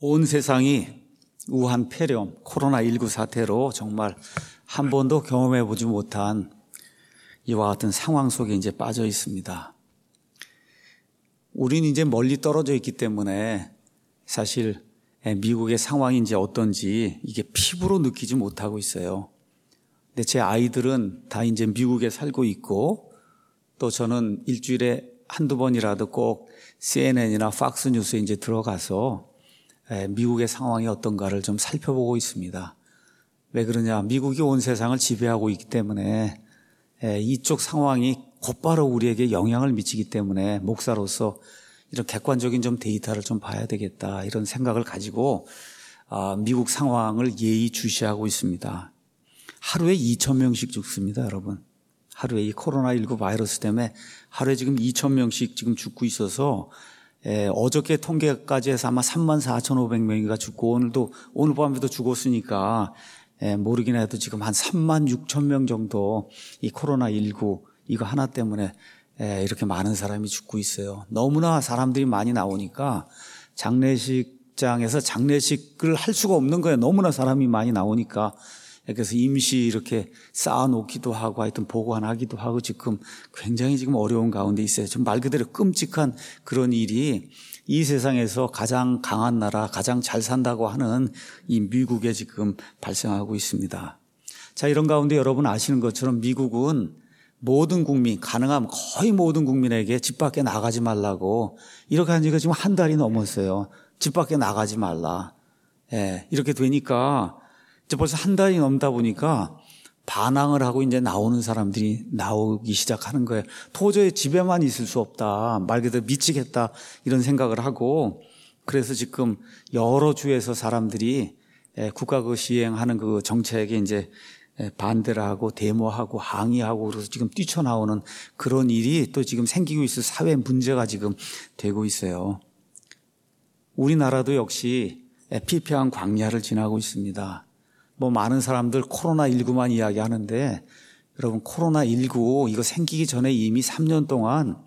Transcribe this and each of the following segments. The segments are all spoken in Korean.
온 세상이 우한 폐렴, 코로나19 사태로 정말 한 번도 경험해보지 못한 이와 같은 상황 속에 이제 빠져 있습니다. 우리는 이제 멀리 떨어져 있기 때문에 사실 미국의 상황이 이제 어떤지 이게 피부로 느끼지 못하고 있어요. 근데 제 아이들은 다 이제 미국에 살고 있고, 또 저는 일주일에 한두 번이라도 꼭 CNN이나 팍스 뉴스에 이제 들어가서 미국의 상황이 어떤가를 좀 살펴보고 있습니다. 왜 그러냐? 미국이 온 세상을 지배하고 있기 때문에 이쪽 상황이 곧바로 우리에게 영향을 미치기 때문에 목사로서 이런 객관적인 좀 데이터를 좀 봐야 되겠다, 이런 생각을 가지고 미국 상황을 예의주시하고 있습니다. 하루에 2,000명씩 죽습니다, 여러분. 하루에 이 코로나19 바이러스 때문에 하루에 지금 2,000명씩 지금 죽고 있어서 어저께 통계까지 해서 아마 34,500명이가 죽고 오늘 밤에도 죽었으니까 모르긴 해도 지금 한 36,000명 정도 이 코로나19 이거 하나 때문에 이렇게 많은 사람이 죽고 있어요. 너무나 사람들이 많이 나오니까 장례식장에서 장례식을 할 수가 없는 거예요. 너무나 사람이 많이 나오니까. 그래서 임시 이렇게 쌓아놓기도 하고 하여튼 보관하기도 하고 지금 굉장히 지금 어려운 가운데 있어요. 좀 말 그대로 끔찍한 그런 일이 이 세상에서 가장 강한 나라, 가장 잘 산다고 하는 이 미국에 지금 발생하고 있습니다. 자, 이런 가운데 여러분 아시는 것처럼 미국은 모든 국민, 가능하면 거의 모든 국민에게 집 밖에 나가지 말라고 이렇게 한 지가 지금 한 달이 넘었어요. 집 밖에 나가지 말라. 이렇게 되니까 이제 벌써 한 달이 넘다 보니까 반항을 하고 이제 나오는 사람들이 나오기 시작하는 거예요. 도저히 집에만 있을 수 없다. 말 그대로 미치겠다. 이런 생각을 하고, 그래서 지금 여러 주에서 사람들이 국가 그 시행하는 그 정책에 이제 반대를 하고 데모하고 항의하고 그래서 지금 뛰쳐나오는 그런 일이 또 지금 생기고 있어요. 사회 문제가 지금 되고 있어요. 우리나라도 역시 피폐한 광야를 지나고 있습니다. 많은 사람들 코로나19만 이야기하는데, 여러분 코로나19 이거 생기기 전에 이미 3년 동안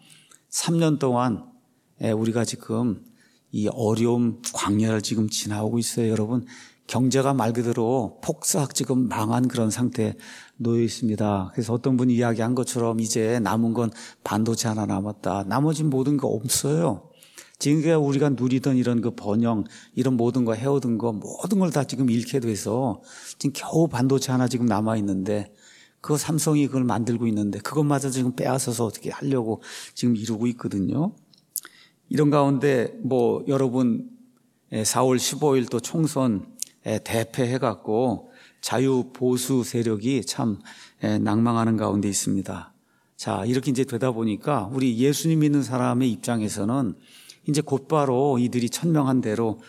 우리가 지금 이 어려움 광야를 지금 지나오고 있어요. 여러분 경제가 말 그대로 폭삭 지금 망한 그런 상태에 놓여 있습니다. 그래서 어떤 분이 이야기한 것처럼 이제 남은 건 반도체 하나 남았다. 나머지 모든 거 없어요. 지금 우리가 누리던 이런 그 번영, 이런 모든 거 해오던 거 모든 걸 다 지금 잃게 돼서 지금 겨우 반도체 하나 지금 남아 있는데, 그거 삼성이 그걸 만들고 있는데 그것마저 지금 빼앗아서 어떻게 하려고 지금 이루고 있거든요. 이런 가운데 여러분 4월 15일 또 총선 대패해갖고 자유 보수 세력이 참 낭망하는 가운데 있습니다. 자, 이렇게 이제 되다 보니까 우리 예수님 믿는 사람의 입장에서는 이제 곧바로 이들이 천명한 대로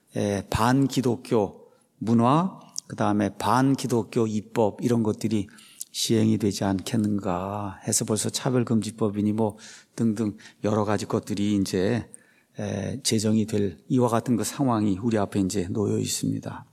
반기독교 문화, 그 다음에 반기독교 입법 이런 것들이 시행이 되지 않겠는가 해서 벌써 차별금지법이니 등등 여러 가지 것들이 이제 제정이 될 이와 같은 그 상황이 우리 앞에 이제 놓여 있습니다.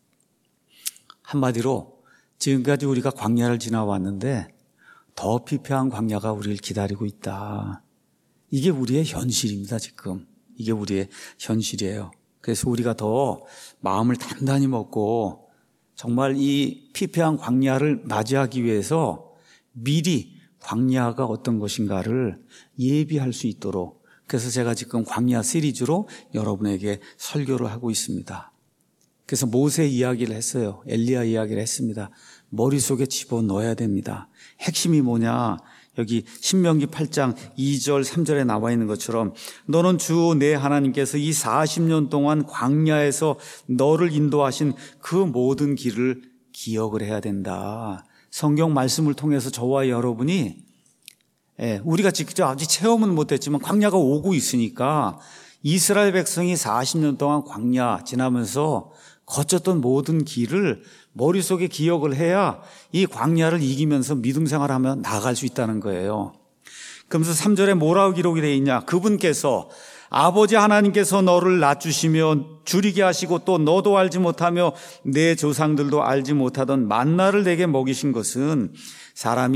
한마디로 지금까지 우리가 광야를 지나왔는데 더 피폐한 광야가 우리를 기다리고 있다. 이게 우리의 현실입니다, 지금. 이게 우리의 현실이에요. 그래서 우리가 더 마음을 단단히 먹고 정말 이 피폐한 광야를 맞이하기 위해서 미리 광야가 어떤 것인가를 예비할 수 있도록, 그래서 제가 지금 광야 시리즈로 여러분에게 설교를 하고 있습니다. 그래서 모세 이야기를 했어요. 엘리야 이야기를 했습니다. 머릿속에 집어넣어야 됩니다. 핵심이 뭐냐? 여기 신명기 8장 2절 3절에 나와 있는 것처럼 너는 주 내 하나님께서 이 40년 동안 광야에서 너를 인도하신 그 모든 길을 기억을 해야 된다. 성경 말씀을 통해서 저와 여러분이 우리가 직접 아직 체험은 못했지만 광야가 오고 있으니까 이스라엘 백성이 40년 동안 광야 지나면서 거쳤던 모든 길을 머릿속에 기억을 해야 이 광야를 이기면서 믿음 생활하며 나아갈 수 있다는 거예요. 그러면서 3절에 뭐라고 기록이 되어 있냐? 그분께서 아버지 하나님께서 너를 낮추시며 줄이게 하시고 또 너도 알지 못하며 내 조상들도 알지 못하던 만나를 내게 먹이신 것은 사람이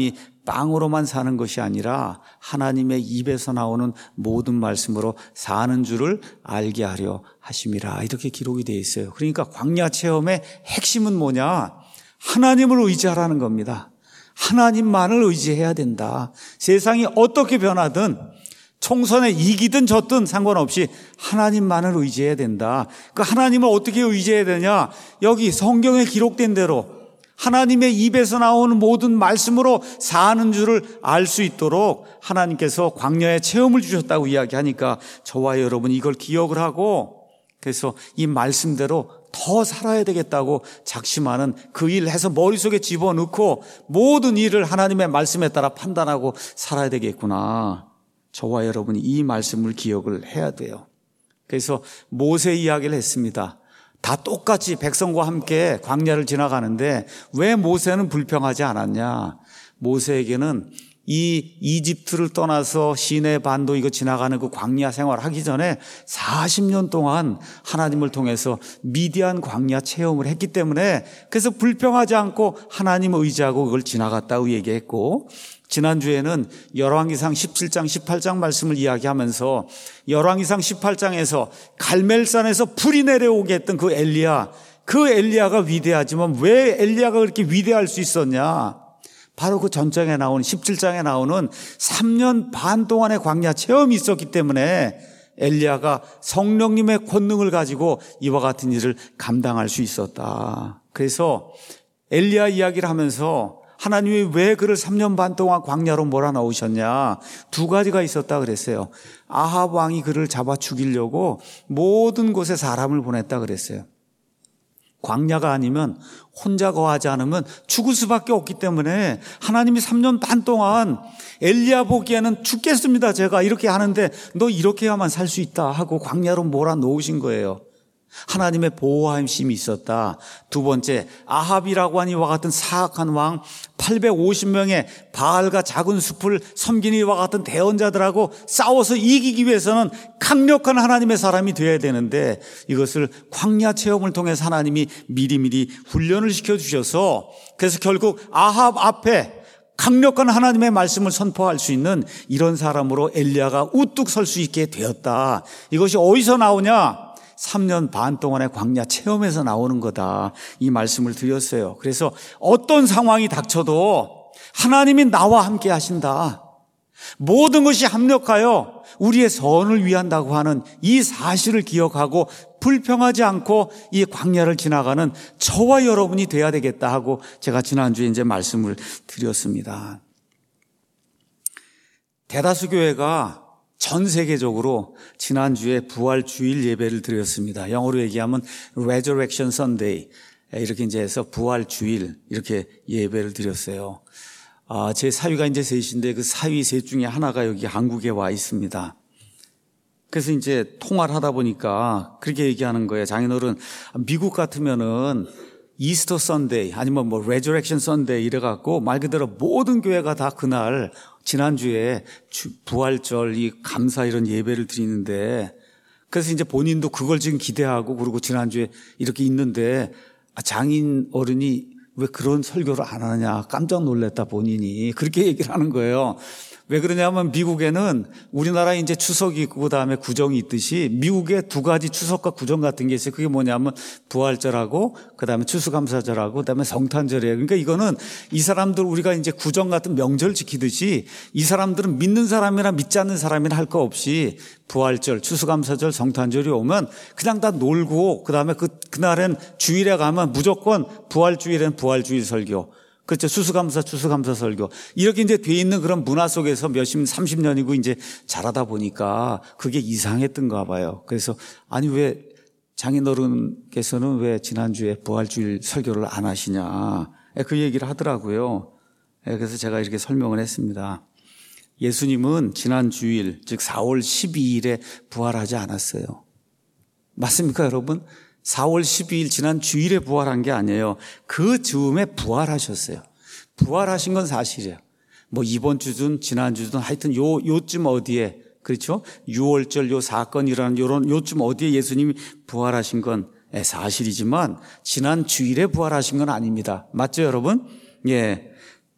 빵으로만 사는 것이 아니라 하나님의 입에서 나오는 모든 말씀으로 사는 줄을 알게 하려 하심이라. 이렇게 기록이 되어 있어요. 그러니까 광야 체험의 핵심은 뭐냐? 하나님을 의지하라는 겁니다. 하나님만을 의지해야 된다. 세상이 어떻게 변하든 총선에 이기든 졌든 상관없이 하나님만을 의지해야 된다. 그 하나님을 어떻게 의지해야 되냐? 여기 성경에 기록된 대로 하나님의 입에서 나오는 모든 말씀으로 사는 줄을 알 수 있도록 하나님께서 광야의 체험을 주셨다고 이야기하니까 저와 여러분 이걸 기억을 하고 그래서 이 말씀대로 더 살아야 되겠다고 작심하는 그 일 해서 머릿속에 집어넣고 모든 일을 하나님의 말씀에 따라 판단하고 살아야 되겠구나. 저와 여러분이 이 말씀을 기억을 해야 돼요. 그래서 모세 이야기를 했습니다. 다 똑같이 백성과 함께 광야를 지나가는데 왜 모세는 불평하지 않았냐? 모세에게는 이 이집트를 떠나서 시내 반도 이거 지나가는 그 광야 생활하기 전에 40년 동안 하나님을 통해서 미디안 광야 체험을 했기 때문에 그래서 불평하지 않고 하나님을 의지하고 그걸 지나갔다고 얘기했고, 지난주에는 열왕기상 17장 18장 말씀을 이야기하면서 열왕기상 18장에서 갈멜산에서 불이 내려오게 했던 그 엘리야가 위대하지만 왜 엘리야가 그렇게 위대할 수 있었냐? 바로 그 전장에 나오는 17장에 나오는 3년 반 동안의 광야 체험이 있었기 때문에 엘리야가 성령님의 권능을 가지고 이와 같은 일을 감당할 수 있었다. 그래서 엘리야 이야기를 하면서 하나님이 왜 그를 3년 반 동안 광야로 몰아넣으셨냐? 두 가지가 있었다 그랬어요. 아합 왕이 그를 잡아 죽이려고 모든 곳에 사람을 보냈다 그랬어요. 광야가 아니면 혼자 거하지 않으면 죽을 수밖에 없기 때문에 하나님이 3년 반 동안 엘리야 보기에는 죽겠습니다 제가 이렇게 하는데 너 이렇게 해야만 살 수 있다 하고 광야로 몰아넣으신 거예요. 하나님의 보호하심이 있었다. 두 번째, 아합이라고 하는 이와 같은 사악한 왕 850명의 바알과 작은 숲을 섬기는 이와 같은 대언자들하고 싸워서 이기기 위해서는 강력한 하나님의 사람이 되어야 되는데 이것을 광야 체험을 통해서 하나님이 미리미리 훈련을 시켜주셔서 그래서 결국 아합 앞에 강력한 하나님의 말씀을 선포할 수 있는 이런 사람으로 엘리야가 우뚝 설 수 있게 되었다. 이것이 어디서 나오냐? 3년 반 동안의 광야 체험에서 나오는 거다. 이 말씀을 드렸어요. 그래서 어떤 상황이 닥쳐도 하나님이 나와 함께 하신다. 모든 것이 합력하여 우리의 선을 위한다고 하는 이 사실을 기억하고 불평하지 않고 이 광야를 지나가는 저와 여러분이 돼야 되겠다 하고 제가 지난주에 이제 말씀을 드렸습니다. 대다수 교회가 전 세계적으로 지난주에 부활주일 예배를 드렸습니다. 영어로 얘기하면 Resurrection Sunday 이렇게 이제 해서 부활주일 이렇게 예배를 드렸어요. 제 사위가 이제 셋인데 그 사위 셋 중에 하나가 여기 한국에 와 있습니다. 그래서 이제 통화를 하다 보니까 그렇게 얘기하는 거예요. 장인어른 미국 같으면은 이스터 선데이 아니면 뭐 레저렉션 선데이 이래갖고 말 그대로 모든 교회가 다 그날 지난주에 부활절 이 감사 이런 예배를 드리는데 그래서 이제 본인도 그걸 지금 기대하고 그리고 지난주에 이렇게 있는데 장인 어른이 왜 그런 설교를 안 하냐 깜짝 놀랐다 본인이 그렇게 얘기를 하는 거예요. 왜 그러냐면 미국에는 우리나라에 이제 추석이 있고 그다음에 구정이 있듯이 미국에 두 가지 추석과 구정 같은 게 있어요. 그게 뭐냐면 부활절하고 그다음에 추수감사절하고 그다음에 성탄절이에요. 그러니까 이거는 이 사람들 우리가 이제 구정 같은 명절 지키듯이 이 사람들은 믿는 사람이나 믿지 않는 사람이나 할 거 없이 부활절, 추수감사절, 성탄절이 오면 그냥 다 놀고 그다음에 그날은 주일에 가면 무조건 부활주일엔 부활주일 설교. 그렇죠. 추수감사 설교. 이렇게 이제 돼 있는 그런 문화 속에서 몇십, 30년이고 이제 자라다 보니까 그게 이상했던가 봐요. 그래서 아니 왜 장인어른께서는 왜 지난주에 부활주일 설교를 안 하시냐. 그 얘기를 하더라고요. 그래서 제가 이렇게 설명을 했습니다. 예수님은 지난 주일, 즉 4월 12일에 부활하지 않았어요. 맞습니까, 여러분? 4월 12일 지난 주일에 부활한 게 아니에요. 그 즈음에 부활하셨어요. 부활하신 건 사실이에요. 뭐 이번 주든 지난 주든 하여튼 요쯤 어디에 그렇죠? 6월절 요 사건이 일어난 요쯤 어디에 예수님이 부활하신 건 사실이지만 지난 주일에 부활하신 건 아닙니다. 맞죠, 여러분? 예.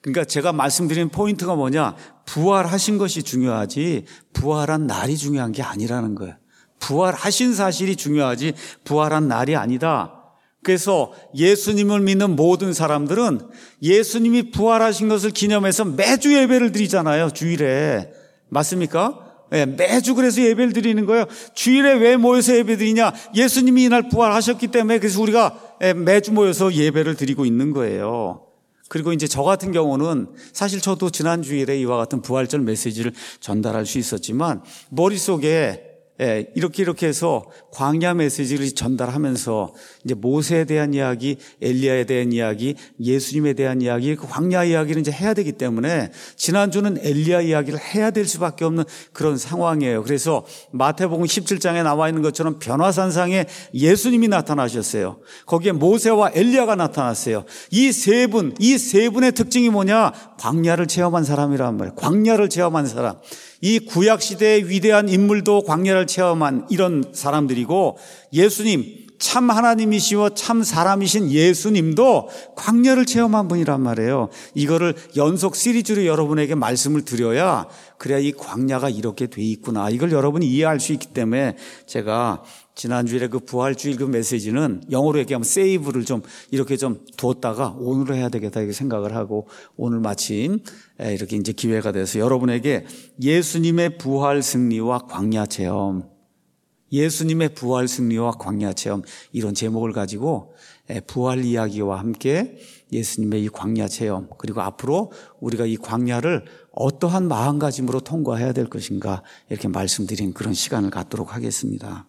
그러니까 제가 말씀드린 포인트가 뭐냐? 부활하신 것이 중요하지 부활한 날이 중요한 게 아니라는 거예요. 부활하신 사실이 중요하지 부활한 날이 아니다. 그래서 예수님을 믿는 모든 사람들은 예수님이 부활하신 것을 기념해서 매주 예배를 드리잖아요. 주일에. 맞습니까? 네, 매주 그래서 예배를 드리는 거예요. 주일에 왜 모여서 예배 드리냐? 예수님이 이날 부활하셨기 때문에 그래서 우리가 매주 모여서 예배를 드리고 있는 거예요. 그리고 이제 저 같은 경우는 사실 저도 지난 주일에 이와 같은 부활절 메시지를 전달할 수 있었지만 머릿속에 이렇게 해서 광야 메시지를 전달하면서 이제 모세에 대한 이야기, 엘리야에 대한 이야기, 예수님에 대한 이야기, 그 광야 이야기를 이제 해야 되기 때문에 지난주는 엘리야 이야기를 해야 될 수밖에 없는 그런 상황이에요. 그래서 마태복음 17장에 나와 있는 것처럼 변화산상에 예수님이 나타나셨어요. 거기에 모세와 엘리야가 나타났어요. 이 세 분의 특징이 뭐냐? 광야를 체험한 사람이란 말이에요. 광야를 체험한 사람. 이 구약시대의 위대한 인물도 광야를 체험한 이런 사람들이고 예수님, 참 하나님이시고 참 사람이신 예수님도 광야를 체험한 분이란 말이에요. 이거를 연속 시리즈로 여러분에게 말씀을 드려야 그래야 이 광야가 이렇게 돼 있구나. 이걸 여러분이 이해할 수 있기 때문에 제가 지난주에 그 부활주일 그 메시지는 영어로 얘기하면 세이브를 좀 이렇게 좀 두었다가 오늘 해야 되겠다 이렇게 생각을 하고 오늘 마침 이렇게 이제 기회가 돼서 여러분에게 예수님의 부활 승리와 광야 체험, 예수님의 부활 승리와 광야 체험 이런 제목을 가지고 부활 이야기와 함께 예수님의 이 광야 체험 그리고 앞으로 우리가 이 광야를 어떠한 마음가짐으로 통과해야 될 것인가 이렇게 말씀드린 그런 시간을 갖도록 하겠습니다.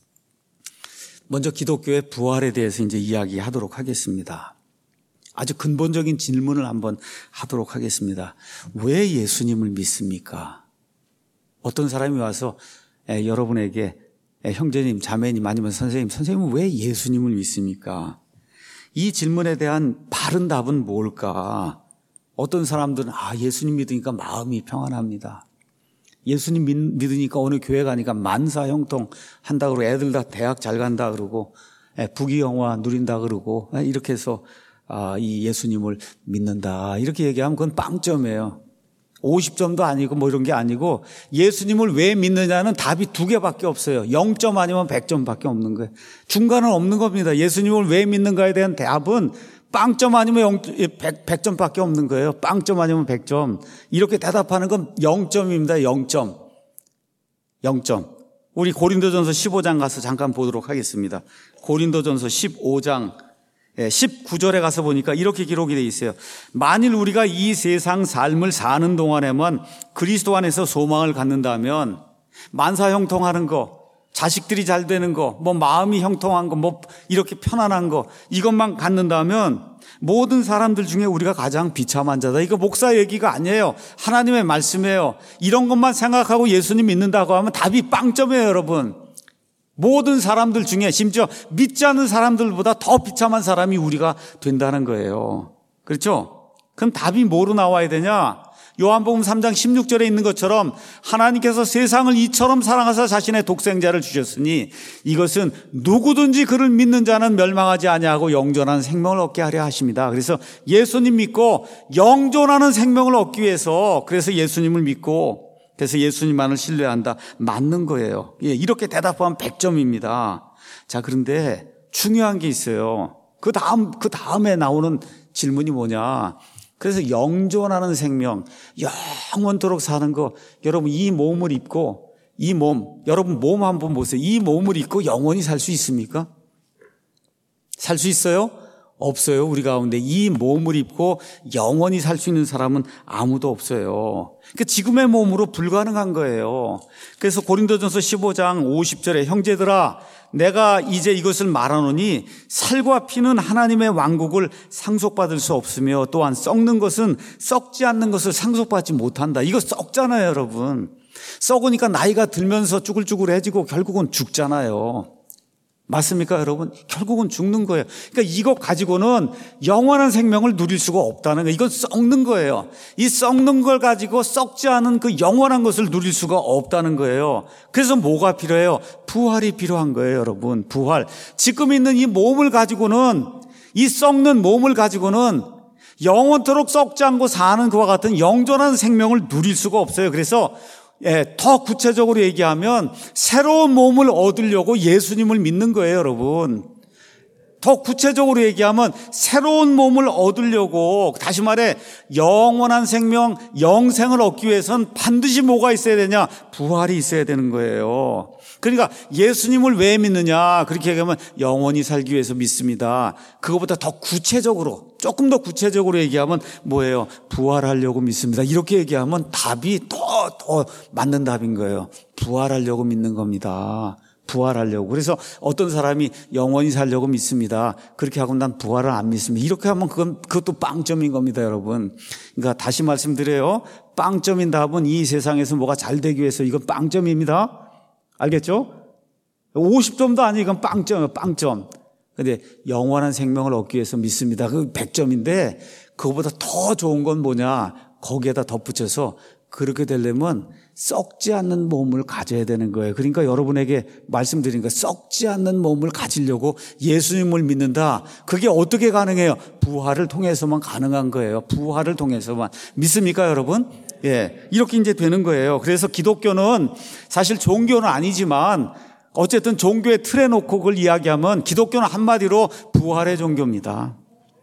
먼저 기독교의 부활에 대해서 이제 이야기하도록 하겠습니다. 아주 근본적인 질문을 한번 하도록 하겠습니다. 왜 예수님을 믿습니까? 어떤 사람이 와서 여러분에게 형제님, 자매님 아니면 선생님은 왜 예수님을 믿습니까? 이 질문에 대한 바른 답은 뭘까? 어떤 사람들은 예수님 믿으니까 마음이 평안합니다. 예수님 믿으니까 어느 교회 가니까 만사형통 한다 그러고 애들 다 대학 잘 간다 그러고 부귀영화 누린다 그러고 이렇게 해서 이 예수님을 믿는다 이렇게 얘기하면 그건 빵점이에요. 50점도 아니고 뭐 이런 게 아니고 예수님을 왜 믿느냐는 답이 두 개밖에 없어요. 0점 아니면 100점밖에 없는 거예요. 중간은 없는 겁니다. 예수님을 왜 믿는가에 대한 답은 빵점 아니면 100점밖에 없는 거예요. 빵점 아니면 100점. 이렇게 대답하는 건 0점입니다. 0점. 0점. 우리 고린도전서 15장 가서 잠깐 보도록 하겠습니다. 고린도전서 15장 19절에 가서 보니까 이렇게 기록이 되어 있어요. 만일 우리가 이 세상 삶을 사는 동안에만 그리스도 안에서 소망을 갖는다면 만사형통하는 거, 자식들이 잘 되는 거, 뭐 마음이 형통한 거, 뭐 이렇게 편안한 거 이것만 갖는다면 모든 사람들 중에 우리가 가장 비참한 자다. 이거 목사 얘기가 아니에요. 하나님의 말씀이에요. 이런 것만 생각하고 예수님 믿는다고 하면 답이 빵점이에요, 여러분. 모든 사람들 중에 심지어 믿지 않는 사람들보다 더 비참한 사람이 우리가 된다는 거예요. 그렇죠? 그럼 답이 뭐로 나와야 되냐? 요한복음 3장 16절에 있는 것처럼 하나님께서 세상을 이처럼 사랑하사 자신의 독생자를 주셨으니 이것은 누구든지 그를 믿는 자는 멸망하지 아니하고 영존하는 생명을 얻게 하려 하십니다. 그래서 예수님 믿고 영존하는 생명을 얻기 위해서 그래서 예수님을 믿고 그래서 예수님만을 신뢰한다. 맞는 거예요. 이렇게 대답하면 100점입니다. 자, 그런데 중요한 게 있어요. 그 다음에 나오는 질문이 뭐냐? 그래서 영존하는 생명, 영원토록 사는 거, 여러분 이 몸을 입고 여러분 몸 한번 보세요. 이 몸을 입고 영원히 살 수 있습니까? 살 수 있어요? 없어요. 우리 가운데 이 몸을 입고 영원히 살 수 있는 사람은 아무도 없어요. 그러니까 지금의 몸으로 불가능한 거예요. 그래서 고린도전서 15장 50절에 형제들아 내가 이제 이것을 말하노니 살과 피는 하나님의 왕국을 상속받을 수 없으며 또한 썩는 것은 썩지 않는 것을 상속받지 못한다. 이거 썩잖아요, 여러분. 썩으니까 나이가 들면서 쭈글쭈글해지고 결국은 죽잖아요. 맞습니까, 여러분? 결국은 죽는 거예요. 그러니까 이거 가지고는 영원한 생명을 누릴 수가 없다는 거예요. 이건 썩는 거예요. 이 썩는 걸 가지고 썩지 않은 그 영원한 것을 누릴 수가 없다는 거예요. 그래서 뭐가 필요해요? 부활이 필요한 거예요, 여러분. 부활. 지금 있는 이 몸을 가지고는, 이 썩는 몸을 가지고는 영원토록 썩지 않고 사는 그와 같은 영존한 생명을 누릴 수가 없어요. 그래서 더 구체적으로 얘기하면 새로운 몸을 얻으려고 예수님을 믿는 거예요, 여러분. 더 구체적으로 얘기하면 새로운 몸을 얻으려고, 다시 말해 영원한 생명, 영생을 얻기 위해서는 반드시 뭐가 있어야 되냐? 부활이 있어야 되는 거예요. 그러니까 예수님을 왜 믿느냐? 그렇게 얘기하면 영원히 살기 위해서 믿습니다. 그거보다 더 구체적으로, 조금 더 구체적으로 얘기하면 뭐예요? 부활하려고 믿습니다. 이렇게 얘기하면 답이 더 맞는 답인 거예요. 부활하려고 믿는 겁니다. 부활하려고. 그래서 어떤 사람이 영원히 살려고 믿습니다. 그렇게 하고 난 부활을 안 믿습니다. 이렇게 하면 그것도 빵점인 겁니다, 여러분. 그러니까 다시 말씀드려요. 빵점인 답은 이 세상에서 뭐가 잘 되기 위해서 이건 빵점입니다. 알겠죠? 50점도 아니고 이건 빵점이에요, 빵점. 근데 영원한 생명을 얻기 위해서 믿습니다. 그 100점인데 그거보다 더 좋은 건 뭐냐? 거기에다 덧붙여서 그렇게 되려면 썩지 않는 몸을 가져야 되는 거예요. 그러니까 여러분에게 말씀드린 거, 썩지 않는 몸을 가지려고 예수님을 믿는다. 그게 어떻게 가능해요? 부활을 통해서만 가능한 거예요. 부활을 통해서만. 믿습니까, 여러분? 예, 이렇게 이제 되는 거예요. 그래서 기독교는 사실 종교는 아니지만 어쨌든 종교의 틀에 놓고 그걸 이야기하면 기독교는 한마디로 부활의 종교입니다.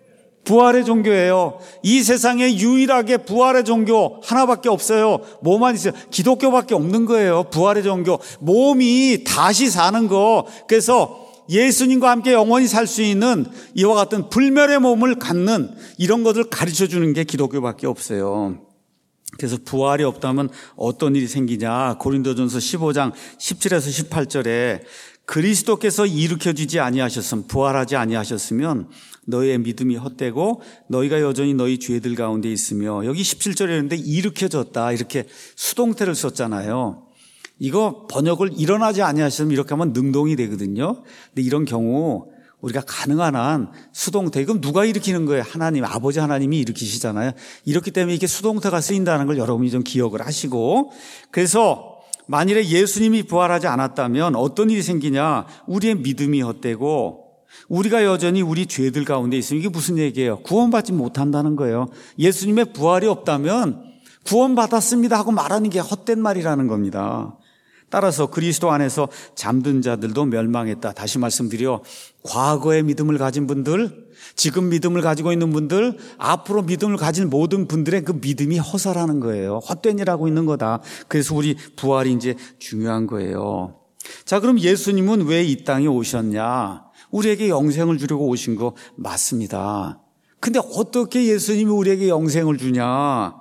부활의 종교예요. 이 세상에 유일하게 부활의 종교 하나밖에 없어요. 뭐만 있어요? 기독교밖에 없는 거예요. 부활의 종교. 몸이 다시 사는 거. 그래서 예수님과 함께 영원히 살 수 있는 이와 같은 불멸의 몸을 갖는 이런 것을 가르쳐 주는 게 기독교밖에 없어요. 그래서 부활이 없다면 어떤 일이 생기냐? 고린도전서 15장 17에서 18절에 그리스도께서 일으켜주지 아니하셨음, 부활하지 아니하셨으면 너희의 믿음이 헛되고 너희가 여전히 너희 죄들 가운데 있으며, 여기 17절에 있는데 일으켜졌다 이렇게 수동태를 썼잖아요. 이거 번역을 일어나지 아니하셨으면 이렇게 하면 능동이 되거든요. 근데 이런 경우 우리가 가능한 한 수동태, 그럼 누가 일으키는 거예요? 하나님, 아버지 하나님이 일으키시잖아요. 이렇기 때문에 이게 수동태가 쓰인다는 걸 여러분이 좀 기억을 하시고, 그래서 만일에 예수님이 부활하지 않았다면 어떤 일이 생기냐? 우리의 믿음이 헛되고 우리가 여전히 우리 죄들 가운데 있으면, 이게 무슨 얘기예요? 구원받지 못한다는 거예요. 예수님의 부활이 없다면 구원받았습니다 하고 말하는 게 헛된 말이라는 겁니다. 따라서 그리스도 안에서 잠든 자들도 멸망했다. 다시 말씀드려, 과거의 믿음을 가진 분들, 지금 믿음을 가지고 있는 분들, 앞으로 믿음을 가진 모든 분들의 그 믿음이 허사라는 거예요. 헛된 일 하고 있는 거다. 그래서 우리 부활이 이제 중요한 거예요. 자, 그럼 예수님은 왜 이 땅에 오셨냐? 우리에게 영생을 주려고 오신 거 맞습니다. 근데 어떻게 예수님이 우리에게 영생을 주냐?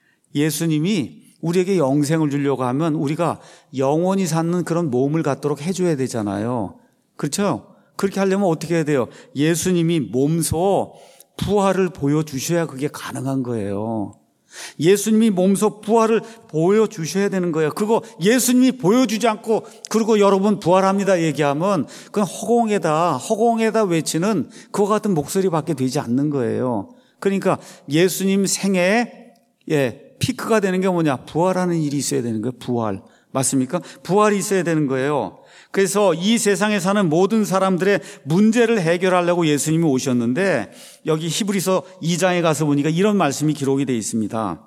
예수님이 우리에게 영생을 주려고 하면 우리가 영원히 사는 그런 몸을 갖도록 해줘야 되잖아요. 그렇죠? 그렇게 하려면 어떻게 해야 돼요? 예수님이 몸소 부활을 보여주셔야 그게 가능한 거예요. 예수님이 몸소 부활을 보여주셔야 되는 거예요. 그거 예수님이 보여주지 않고 그리고 여러분 부활합니다 얘기하면 그건 허공에다 외치는 그와 같은 목소리밖에 되지 않는 거예요. 그러니까 예수님 생애에 피크가 되는 게 뭐냐? 부활하는 일이 있어야 되는 거예요. 부활. 맞습니까? 부활이 있어야 되는 거예요. 그래서 이 세상에 사는 모든 사람들의 문제를 해결하려고 예수님이 오셨는데, 여기 히브리서 2장에 가서 보니까 이런 말씀이 기록이 되어 있습니다.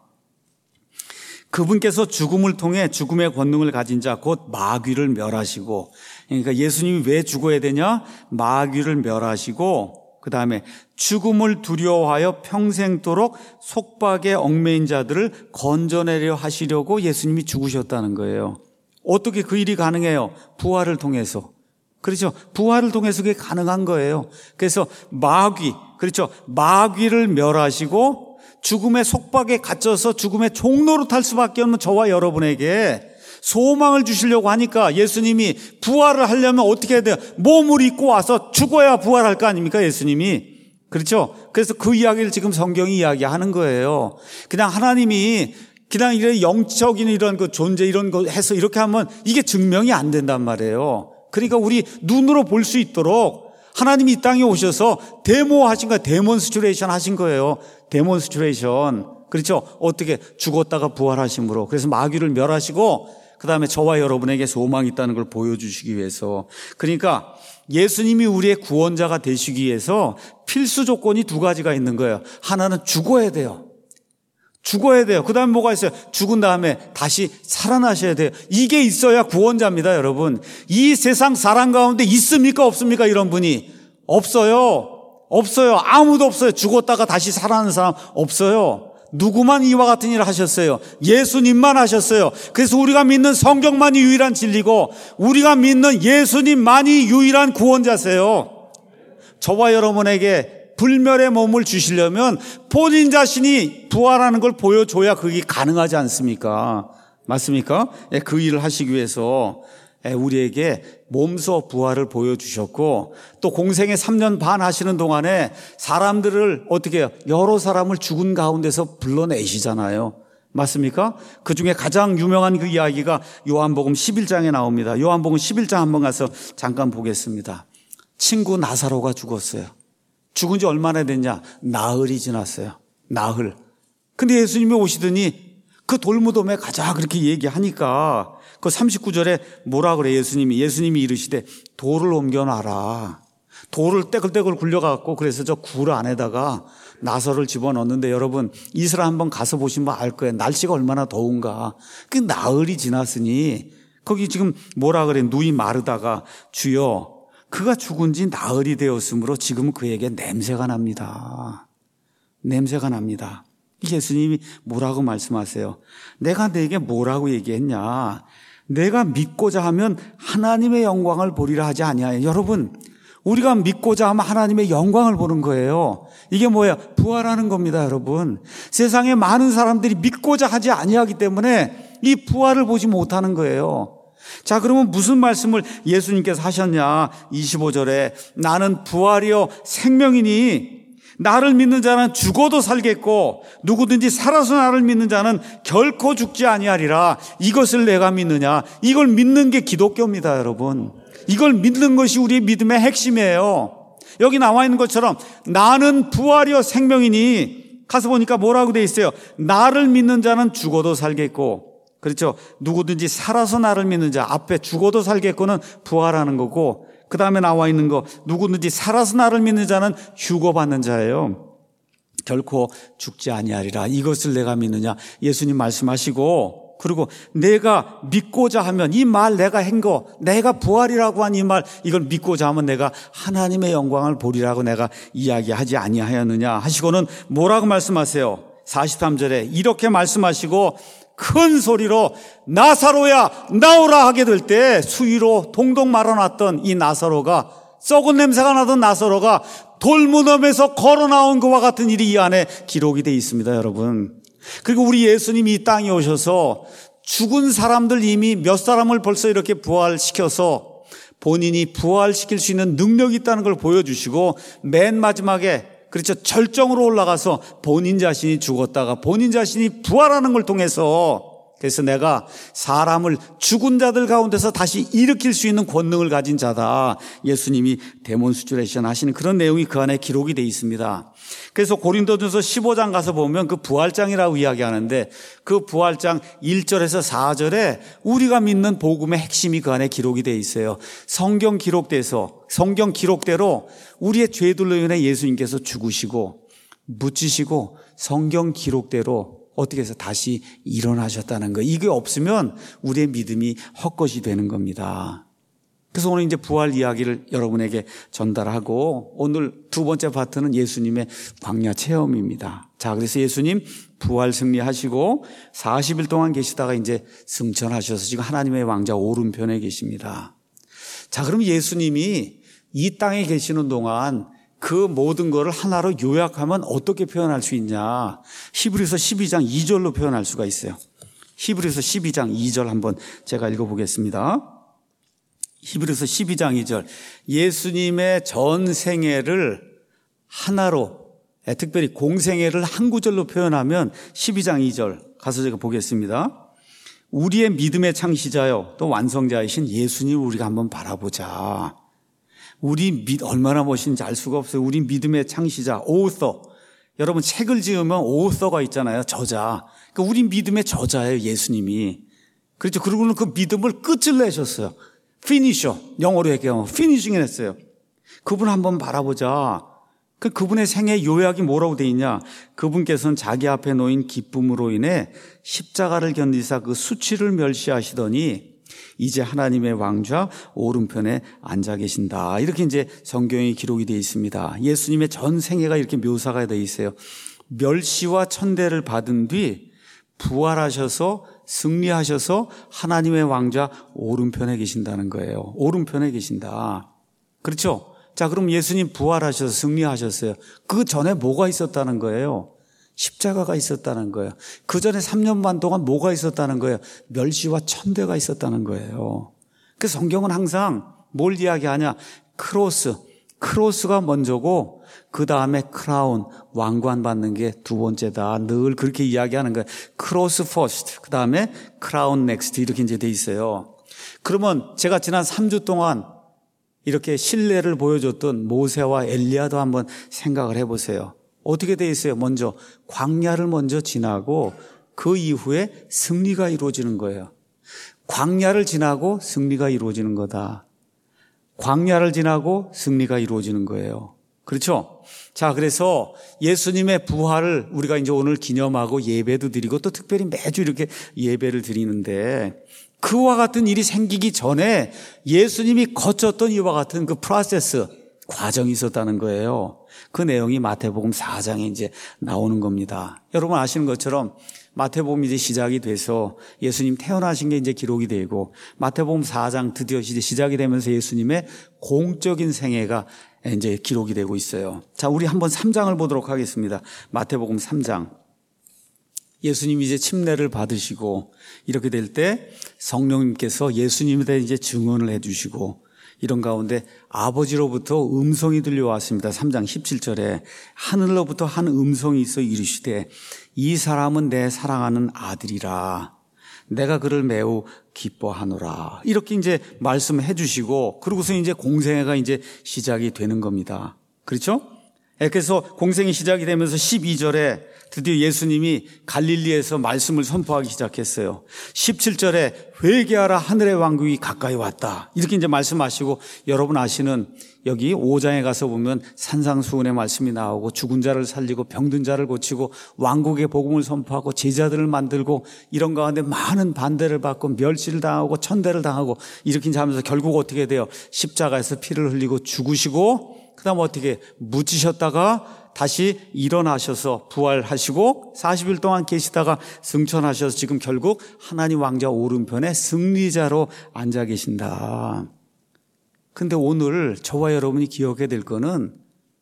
그분께서 죽음을 통해 죽음의 권능을 가진 자 곧 마귀를 멸하시고, 그러니까 예수님이 왜 죽어야 되냐? 마귀를 멸하시고 그 다음에 죽음을 두려워하여 평생도록 속박에 얽매인 자들을 건져내려 하시려고 예수님이 죽으셨다는 거예요. 어떻게 그 일이 가능해요? 부활을 통해서. 그렇죠? 부활을 통해서 그게 가능한 거예요. 그래서 마귀를 멸하시고 죽음의 속박에 갇혀서 죽음의 종로로 탈 수밖에 없는 저와 여러분에게 소망을 주시려고 하니까 예수님이 부활을 하려면 어떻게 해야 돼요? 몸을 입고 와서 죽어야 부활할 거 아닙니까? 예수님이. 그렇죠? 그래서 그 이야기를 지금 성경이 이야기하는 거예요. 그냥 하나님이 그냥 이런 영적인 이런 그 존재 이런 거 해서 이렇게 하면 이게 증명이 안 된단 말이에요. 그러니까 우리 눈으로 볼 수 있도록 하나님이 이 땅에 오셔서 데모하신 거예요. 데몬스트레이션 하신 거예요. 데몬스트레이션. 그렇죠? 어떻게 죽었다가 부활하심으로. 그래서 마귀를 멸하시고 그 다음에 저와 여러분에게 소망이 있다는 걸 보여주시기 위해서. 그러니까 예수님이 우리의 구원자가 되시기 위해서 필수 조건이 두 가지가 있는 거예요. 하나는 죽어야 돼요. 죽어야 돼요. 그 다음에 뭐가 있어요? 죽은 다음에 다시 살아나셔야 돼요. 이게 있어야 구원자입니다, 여러분. 이 세상 사람 가운데 있습니까? 없습니까? 이런 분이. 없어요. 없어요. 아무도 없어요. 죽었다가 다시 살아나는 사람 없어요. 누구만 이와 같은 일을 하셨어요? 예수님만 하셨어요. 그래서 우리가 믿는 성경만이 유일한 진리고 우리가 믿는 예수님만이 유일한 구원자세요. 저와 여러분에게 불멸의 몸을 주시려면 본인 자신이 부활하는 걸 보여줘야 그게 가능하지 않습니까? 맞습니까? 그 일을 하시기 위해서 우리에게 몸소 부활을 보여주셨고 또 공생애 3년 반 하시는 동안에 사람들을 어떻게 해요? 여러 사람을 죽은 가운데서 불러내시잖아요. 맞습니까? 그 중에 가장 유명한 그 이야기가 요한복음 11장에 나옵니다. 요한복음 11장 한번 가서 잠깐 보겠습니다. 친구 나사로가 죽었어요. 죽은 지 얼마나 됐냐? 나흘이 지났어요. 나흘. 근데 예수님이 오시더니 그 돌무덤에 가자 그렇게 얘기하니까 그 39절에 뭐라 그래 예수님이 이르시되 돌을 옮겨놔라. 돌을 떼글떼글 굴려갖고 그래서 저 굴 안에다가 나사로를 집어넣는데 여러분 이스라엘 한번 가서 보시면 알 거예요. 날씨가 얼마나 더운가. 그 나흘이 지났으니 거기 지금 뭐라 그래 누이 마르다가 주여 그가 죽은 지 나흘이 되었으므로 지금 그에게 냄새가 납니다. 냄새가 납니다. 예수님이 뭐라고 말씀하세요? 내가 너에게 뭐라고 얘기했냐? 내가 믿고자 하면 하나님의 영광을 보리라 하지 아니하여. 여러분 우리가 믿고자 하면 하나님의 영광을 보는 거예요. 이게 뭐예요? 부활하는 겁니다, 여러분. 세상에 많은 사람들이 믿고자 하지 아니하기 때문에 이 부활을 보지 못하는 거예요. 자, 그러면 무슨 말씀을 예수님께서 하셨냐? 25절에 나는 부활이요 생명이니 나를 믿는 자는 죽어도 살겠고 누구든지 살아서 나를 믿는 자는 결코 죽지 아니하리라. 이것을 내가 믿느냐? 이걸 믿는 게 기독교입니다, 여러분. 이걸 믿는 것이 우리의 믿음의 핵심이에요. 여기 나와 있는 것처럼 나는 부활이요 생명이니 가서 보니까 뭐라고 돼 있어요? 나를 믿는 자는 죽어도 살겠고 그렇죠. 누구든지 살아서 나를 믿는 자 앞에 죽어도 살겠고는 부활하는 거고 그 다음에 나와 있는 거 누구든지 살아서 나를 믿는 자는 휴거받는 자예요. 결코 죽지 아니하리라. 이것을 내가 믿느냐. 예수님 말씀하시고 그리고 내가 믿고자 하면 이 말 내가 한 거 내가 부활이라고 한 이 말 이걸 믿고자 하면 내가 하나님의 영광을 보리라고 내가 이야기하지 아니하였느냐 하시고는 뭐라고 말씀하세요? 43절에 이렇게 말씀하시고 큰 소리로 나사로야 나오라 하게 될 때 수위로 동동 말아놨던 이 나사로가 썩은 냄새가 나던 나사로가 돌무덤에서 걸어 나온 것과 같은 일이 이 안에 기록이 되어 있습니다, 여러분. 그리고 우리 예수님이 이 땅에 오셔서 죽은 사람들 이미 몇 사람을 벌써 이렇게 부활시켜서 본인이 부활시킬 수 있는 능력이 있다는 걸 보여주시고 맨 마지막에 그렇죠. 절정으로 올라가서 본인 자신이 죽었다가 본인 자신이 부활하는 걸 통해서 그래서 내가 사람을 죽은 자들 가운데서 다시 일으킬 수 있는 권능을 가진 자다. 예수님이 데몬스트레이션 하시는 그런 내용이 그 안에 기록이 되어 있습니다. 그래서 고린도전서 15장 가서 보면 그 부활장이라고 이야기하는데 그 부활장 1절에서 4절에 우리가 믿는 복음의 핵심이 그 안에 기록이 되어 있어요. 성경 기록대로 우리의 죄들로 인해 예수님께서 죽으시고 묻히시고 성경 기록대로 어떻게 해서 다시 일어나셨다는 거예요. 이게 없으면 우리의 믿음이 헛것이 되는 겁니다. 그래서 오늘 이제 부활 이야기를 여러분에게 전달하고 오늘 두 번째 파트는 예수님의 광야 체험입니다. 자, 그래서 예수님 부활 승리하시고 40일 동안 계시다가 이제 승천하셔서 지금 하나님의 왕자 오른편에 계십니다. 자, 그럼 예수님이 이 땅에 계시는 동안 그 모든 것을 하나로 요약하면 어떻게 표현할 수 있냐? 히브리서 12장 2절로 표현할 수가 있어요. 히브리서 12장 2절 한번 제가 읽어보겠습니다. 히브리서 12장 2절. 예수님의 전 생애를 하나로, 특별히 공생애를 한 구절로 표현하면 12장 2절 가서 제가 보겠습니다. 우리의 믿음의 창시자요 또 완성자이신 예수님을 우리가 한번 바라보자. 우리 얼마나 멋있는지 알 수가 없어요. 우리 믿음의 창시자, 오서. 여러분 책을 지으면 오서가 있잖아요. 저자. 그러니까 우리 믿음의 저자예요, 예수님이. 그렇죠. 그리고는 그 믿음을 끝을 내셨어요. 피니셔. 영어로 얘기하면 피니싱을 했어요. 그분 한번 바라보자. 그분의 생애 요약이 뭐라고 돼 있냐? 그분께서는 자기 앞에 놓인 기쁨으로 인해 십자가를 견디사 그 수치를 멸시하시더니 이제 하나님의 왕좌 오른편에 앉아 계신다. 이렇게 이제 성경에 기록이 되어 있습니다. 예수님의 전 생애가 이렇게 묘사가 되어 있어요. 멸시와 천대를 받은 뒤 부활하셔서 승리하셔서 하나님의 왕좌 오른편에 계신다는 거예요. 오른편에 계신다. 그렇죠? 자, 그럼 예수님 부활하셔서 승리하셨어요. 그 전에 뭐가 있었다는 거예요? 십자가가 있었다는 거예요. 그 전에 3년 반 동안 뭐가 있었다는 거예요? 멸시와 천대가 있었다는 거예요. 그래서 성경은 항상 뭘 이야기하냐? 크로스가 먼저고 그 다음에 크라운, 왕관 받는 게 두 번째다. 늘 그렇게 이야기하는 거예요. 크로스 퍼스트, 그 다음에 크라운 넥스트 이렇게 이제 돼 있어요. 그러면 제가 지난 3주 동안 이렇게 신뢰를 보여줬던 모세와 엘리야도 한번 생각을 해보세요. 어떻게 돼 있어요? 먼저 광야를 먼저 지나고 그 이후에 승리가 이루어지는 거예요. 광야를 지나고 승리가 이루어지는 거다. 광야를 지나고 승리가 이루어지는 거예요. 그렇죠? 자, 그래서 예수님의 부활을 우리가 이제 오늘 기념하고 예배도 드리고 또 특별히 매주 이렇게 예배를 드리는데 그와 같은 일이 생기기 전에 예수님이 거쳤던 이와 같은 그 프로세스, 과정이 있었다는 거예요. 그 내용이 마태복음 4장에 이제 나오는 겁니다. 여러분 아시는 것처럼 마태복음이 이제 시작이 돼서 예수님 태어나신 게 이제 기록이 되고 마태복음 4장 드디어 이제 시작이 되면서 예수님의 공적인 생애가 이제 기록이 되고 있어요. 자, 우리 한번 3장을 보도록 하겠습니다. 마태복음 3장. 예수님이 이제 침례를 받으시고 이렇게 될 때 성령님께서 예수님에 대해 이제 증언을 해 주시고 이런 가운데 아버지로부터 음성이 들려왔습니다. 3장 17절에 하늘로부터 한 음성이 있어 이르시되 이 사람은 내 사랑하는 아들이라 내가 그를 매우 기뻐하노라. 이렇게 이제 말씀해 주시고 그러고서 이제 공생애가 이제 시작이 되는 겁니다. 그렇죠? 그래서 공생이 시작이 되면서 12절에 드디어 예수님이 갈릴리에서 말씀을 선포하기 시작했어요. 17절에 회개하라 하늘의 왕국이 가까이 왔다. 이렇게 이제 말씀하시고 여러분 아시는 여기 5장에 가서 보면 산상수훈의 말씀이 나오고 죽은 자를 살리고 병든 자를 고치고 왕국의 복음을 선포하고 제자들을 만들고 이런 가운데 많은 반대를 받고 멸시를 당하고 천대를 당하고 이렇게 하면서 결국 어떻게 돼요? 십자가에서 피를 흘리고 죽으시고 그다음 어떻게 묻히셨다가 다시 일어나셔서 부활하시고 40일 동안 계시다가 승천하셔서 지금 결국 하나님 왕자 오른편에 승리자로 앉아 계신다. 근데 오늘 저와 여러분이 기억해야 될 거는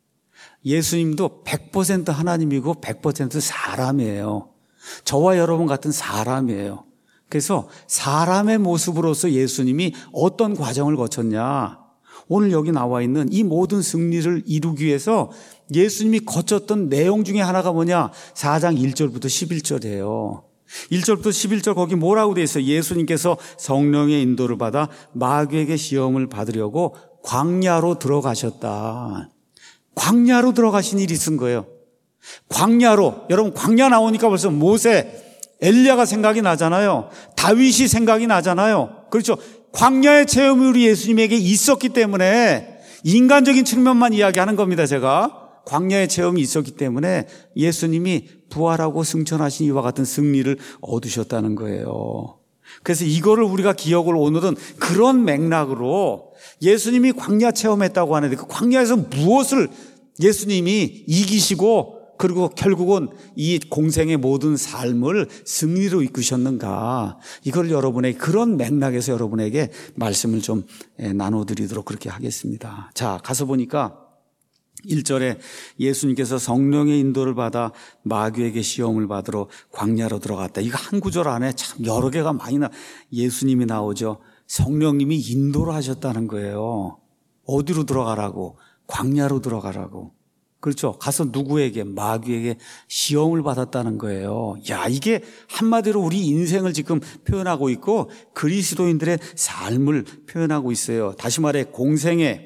예수님도 100% 하나님이고 100% 사람이에요. 저와 여러분 같은 사람이에요. 그래서 사람의 모습으로서 예수님이 어떤 과정을 거쳤냐? 오늘 여기 나와 있는 이 모든 승리를 이루기 위해서 예수님이 거쳤던 내용 중에 하나가 뭐냐? 4장 1절부터 11절이에요. 1절부터 11절 거기 뭐라고 되어 있어요? 예수님께서 성령의 인도를 받아 마귀에게 시험을 받으려고 광야로 들어가셨다. 광야로 들어가신 일이 있은 거예요. 광야로. 여러분 광야 나오니까 벌써 모세, 엘리야가 생각이 나잖아요. 다윗이 생각이 나잖아요. 그렇죠? 광야의 체험이 우리 예수님에게 있었기 때문에 인간적인 측면만 이야기하는 겁니다. 제가 광야의 체험이 있었기 때문에 예수님이 부활하고 승천하신 이와 같은 승리를 얻으셨다는 거예요. 그래서 이거를 우리가 기억을 오늘은 그런 맥락으로 예수님이 광야 체험했다고 하는데 그 광야에서 무엇을 예수님이 이기시고 그리고 결국은 이 공생의 모든 삶을 승리로 이끄셨는가, 이걸 여러분의 그런 맥락에서 여러분에게 말씀을 좀 나눠드리도록 그렇게 하겠습니다. 자, 가서 보니까 1절에 예수님께서 성령의 인도를 받아 마귀에게 시험을 받으러 광야로 들어갔다. 이거 한 구절 안에 참 여러 개가 많이 예수님이 나오죠. 성령님이 인도를 하셨다는 거예요. 어디로 들어가라고? 광야로 들어가라고. 그렇죠. 가서 누구에게? 마귀에게 시험을 받았다는 거예요. 야, 이게 한마디로 우리 인생을 지금 표현하고 있고 그리스도인들의 삶을 표현하고 있어요. 다시 말해 공생애,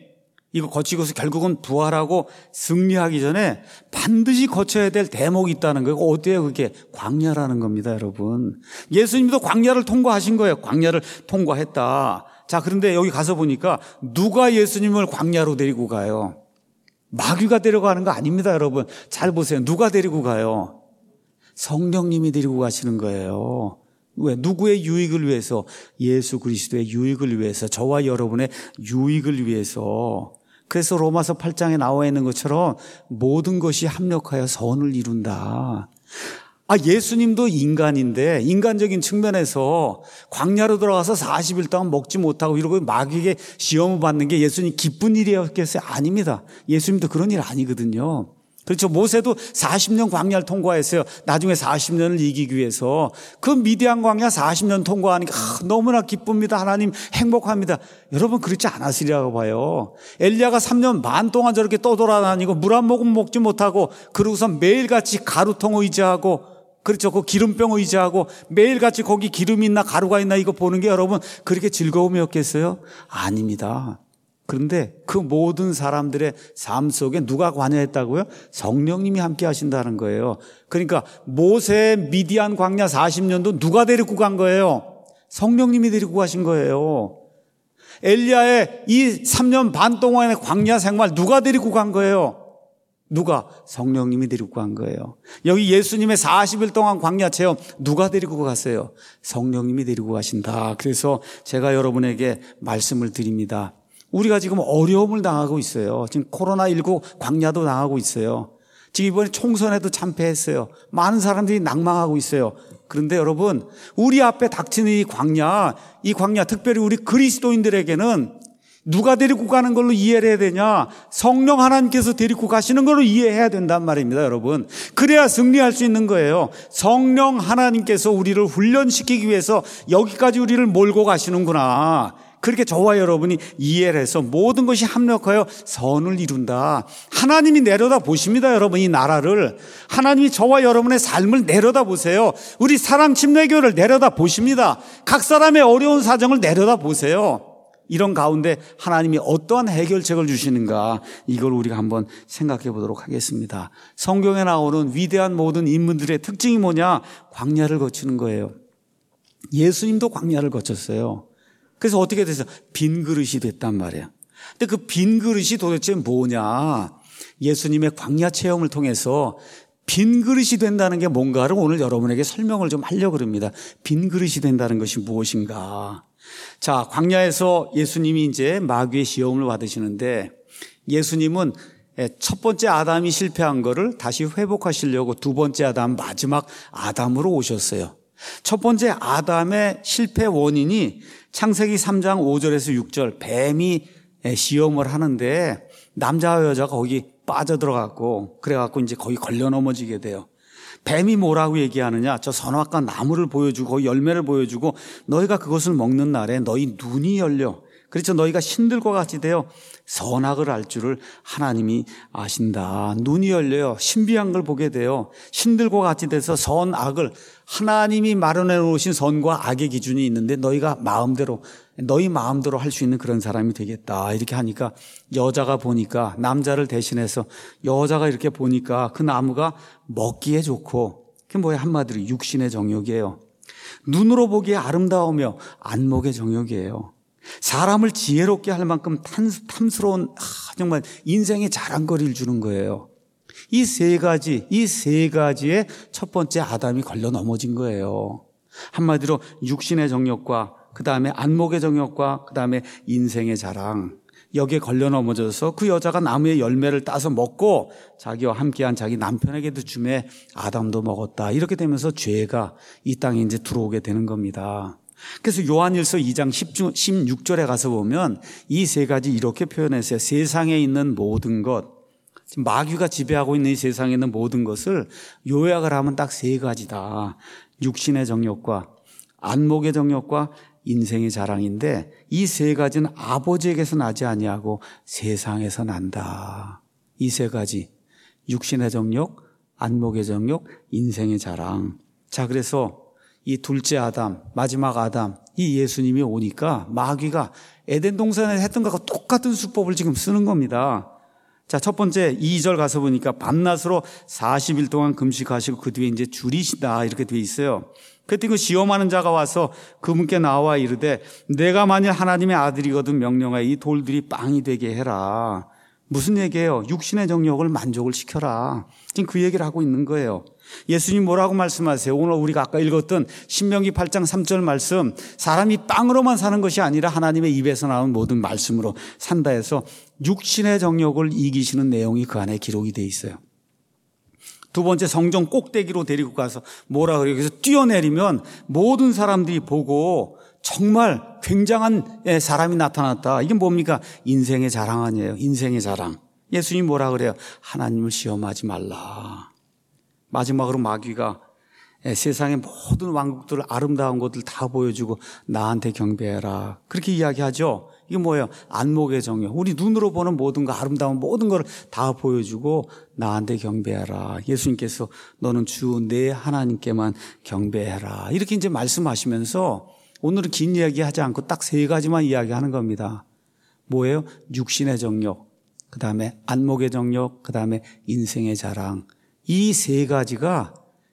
이거 거치고서 결국은 부활하고 승리하기 전에 반드시 거쳐야 될 대목이 있다는 거예요. 어때요? 그게 광야라는 겁니다, 여러분. 예수님도 광야를 통과하신 거예요. 광야를 통과했다. 자, 그런데 여기 가서 보니까 누가 예수님을 광야로 데리고 가요? 마귀가 데려가는 거 아닙니다, 여러분. 잘 보세요. 누가 데리고 가요? 성령님이 데리고 가시는 거예요. 왜? 누구의 유익을 위해서? 예수 그리스도의 유익을 위해서, 저와 여러분의 유익을 위해서. 그래서 로마서 8장에 나와 있는 것처럼 모든 것이 합력하여 선을 이룬다. 예수님도 인간인데 인간적인 측면에서 광야로 들어가서 40일 동안 먹지 못하고 이러고 마귀에게 시험을 받는 게 예수님 기쁜 일이었겠어요? 아닙니다. 예수님도 그런 일 아니거든요. 그렇죠. 모세도 40년 광야를 통과했어요. 나중에 40년을 이기기 위해서. 그 미디안 광야 40년 통과하니까 너무나 기쁩니다. 하나님 행복합니다. 여러분 그렇지 않았으리라고 봐요. 엘리야가 3년 반 동안 저렇게 떠돌아다니고 물 한 모금 먹지 못하고 그러고서 매일같이 가루통 의지하고 그렇죠. 그 기름병 의지하고 매일같이 거기 기름이 있나 가루가 있나 이거 보는 게 여러분 그렇게 즐거움이었겠어요? 아닙니다. 그런데 그 모든 사람들의 삶 속에 누가 관여했다고요? 성령님이 함께 하신다는 거예요. 그러니까 모세 미디안 광야 40년도 누가 데리고 간 거예요? 성령님이 데리고 가신 거예요. 엘리야의 이 3년 반 동안의 광야 생활 누가 데리고 간 거예요? 누가? 성령님이 데리고 간 거예요. 여기 예수님의 40일 동안 광야 체험 누가 데리고 갔어요? 성령님이 데리고 가신다. 그래서 제가 여러분에게 말씀을 드립니다. 우리가 지금 어려움을 당하고 있어요. 지금 코로나19 광야도 당하고 있어요. 지금 이번에 총선에도 참패했어요. 많은 사람들이 낭망하고 있어요. 그런데 여러분, 우리 앞에 닥치는 이 광야, 특별히 우리 그리스도인들에게는 누가 데리고 가는 걸로 이해를 해야 되냐? 성령 하나님께서 데리고 가시는 걸로 이해해야 된단 말입니다, 여러분. 그래야 승리할 수 있는 거예요. 성령 하나님께서 우리를 훈련시키기 위해서 여기까지 우리를 몰고 가시는구나. 그렇게 저와 여러분이 이해를 해서 모든 것이 합력하여 선을 이룬다. 하나님이 내려다 보십니다, 여러분. 이 나라를. 하나님이 저와 여러분의 삶을 내려다 보세요. 우리 사랑침례교회를 내려다 보십니다. 각 사람의 어려운 사정을 내려다 보세요. 이런 가운데 하나님이 어떠한 해결책을 주시는가, 이걸 우리가 한번 생각해 보도록 하겠습니다. 성경에 나오는 위대한 모든 인물들의 특징이 뭐냐? 광야를 거치는 거예요. 예수님도 광야를 거쳤어요. 그래서 어떻게 됐어요? 빈 그릇이 됐단 말이에요. 근데 그 빈 그릇이 도대체 뭐냐? 예수님의 광야 체험을 통해서 빈 그릇이 된다는 게 뭔가를 오늘 여러분에게 설명을 좀 하려고 합니다. 빈 그릇이 된다는 것이 무엇인가? 자, 광야에서 예수님이 이제 마귀의 시험을 받으시는데, 예수님은 첫 번째 아담이 실패한 거를 다시 회복하시려고 두 번째 아담, 마지막 아담으로 오셨어요. 첫 번째 아담의 실패 원인이 창세기 3장 5절에서 6절 뱀이 시험을 하는데 남자와 여자가 거기 빠져들어갔고, 그래갖고 이제 거기 걸려 넘어지게 돼요. 뱀이 뭐라고 얘기하느냐? 저 선악과 나무를 보여주고 열매를 보여주고 너희가 그것을 먹는 날에 너희 눈이 열려. 그렇죠. 너희가 신들과 같이 되어 선악을 알 줄을 하나님이 아신다. 눈이 열려요. 신비한 걸 보게 돼요. 신들과 같이 돼서 선악을, 하나님이 마련해 놓으신 선과 악의 기준이 있는데 너희가 너희 마음대로 할 수 있는 그런 사람이 되겠다. 이렇게 하니까 여자가 보니까, 남자를 대신해서 여자가 이렇게 보니까 그 나무가 먹기에 좋고, 그게 뭐예요? 한마디로 육신의 정욕이에요. 눈으로 보기에 아름다우며 안목의 정욕이에요. 사람을 지혜롭게 할 만큼 탐스러운 정말 인생의 자랑거리를 주는 거예요. 이 세 가지의 첫 번째 아담이 걸려 넘어진 거예요. 한마디로 육신의 정욕과 그 다음에 안목의 정욕과 그 다음에 인생의 자랑, 여기에 걸려 넘어져서 그 여자가 나무의 열매를 따서 먹고 자기와 함께한 자기 남편에게도 주매 아담도 먹었다. 이렇게 되면서 죄가 이 땅에 이제 들어오게 되는 겁니다. 그래서 요한일서 2장 16절에 가서 보면 이 세 가지 이렇게 표현했어요. 세상에 있는 모든 것, 지금 마귀가 지배하고 있는 이 세상에 있는 모든 것을 요약을 하면 딱 세 가지다. 육신의 정욕과 안목의 정욕과 인생의 자랑인데, 이 세 가지는 아버지에게서 나지 아니하고 세상에서 난다. 이 세 가지, 육신의 정욕, 안목의 정욕, 인생의 자랑. 자, 그래서 이 둘째 아담, 마지막 아담, 이 예수님이 오니까 마귀가 에덴 동산에 했던 것과 똑같은 수법을 지금 쓰는 겁니다. 자, 첫 번째 2절 가서 보니까 밤낮으로 40일 동안 금식하시고 그 뒤에 이제 줄이시다 이렇게 돼 있어요. 그때 그 시험하는 자가 와서 그분께 나와 이르되 내가 만일 하나님의 아들이거든 명령하여 이 돌들이 빵이 되게 해라. 무슨 얘기예요? 육신의 정욕을 만족을 시켜라. 지금 그 얘기를 하고 있는 거예요. 예수님 뭐라고 말씀하세요? 오늘 우리가 아까 읽었던 신명기 8장 3절 말씀, 사람이 빵으로만 사는 것이 아니라 하나님의 입에서 나온 모든 말씀으로 산다 해서 육신의 정욕을 이기시는 내용이 그 안에 기록이 돼 있어요. 두 번째, 성전 꼭대기로 데리고 가서 뭐라 그래요? 그래서 뛰어내리면 모든 사람들이 보고 정말 굉장한 사람이 나타났다. 이게 뭡니까? 인생의 자랑 아니에요. 인생의 자랑. 예수님 뭐라 그래요? 하나님을 시험하지 말라. 마지막으로 마귀가 세상의 모든 왕국들, 아름다운 것들 다 보여주고 나한테 경배해라. 그렇게 이야기하죠. 이게 뭐예요? 안목의 정욕. 우리 눈으로 보는 모든 거, 아름다운 모든 걸 다 보여주고 나한테 경배해라. 예수님께서 너는 주 내 하나님께만 경배해라. 이렇게 이제 말씀하시면서 오늘은 긴 이야기 하지 않고 딱 세 가지만 이야기하는 겁니다. 뭐예요? 육신의 정욕, 그 다음에 안목의 정욕, 그 다음에 인생의 자랑. 이 세 가지가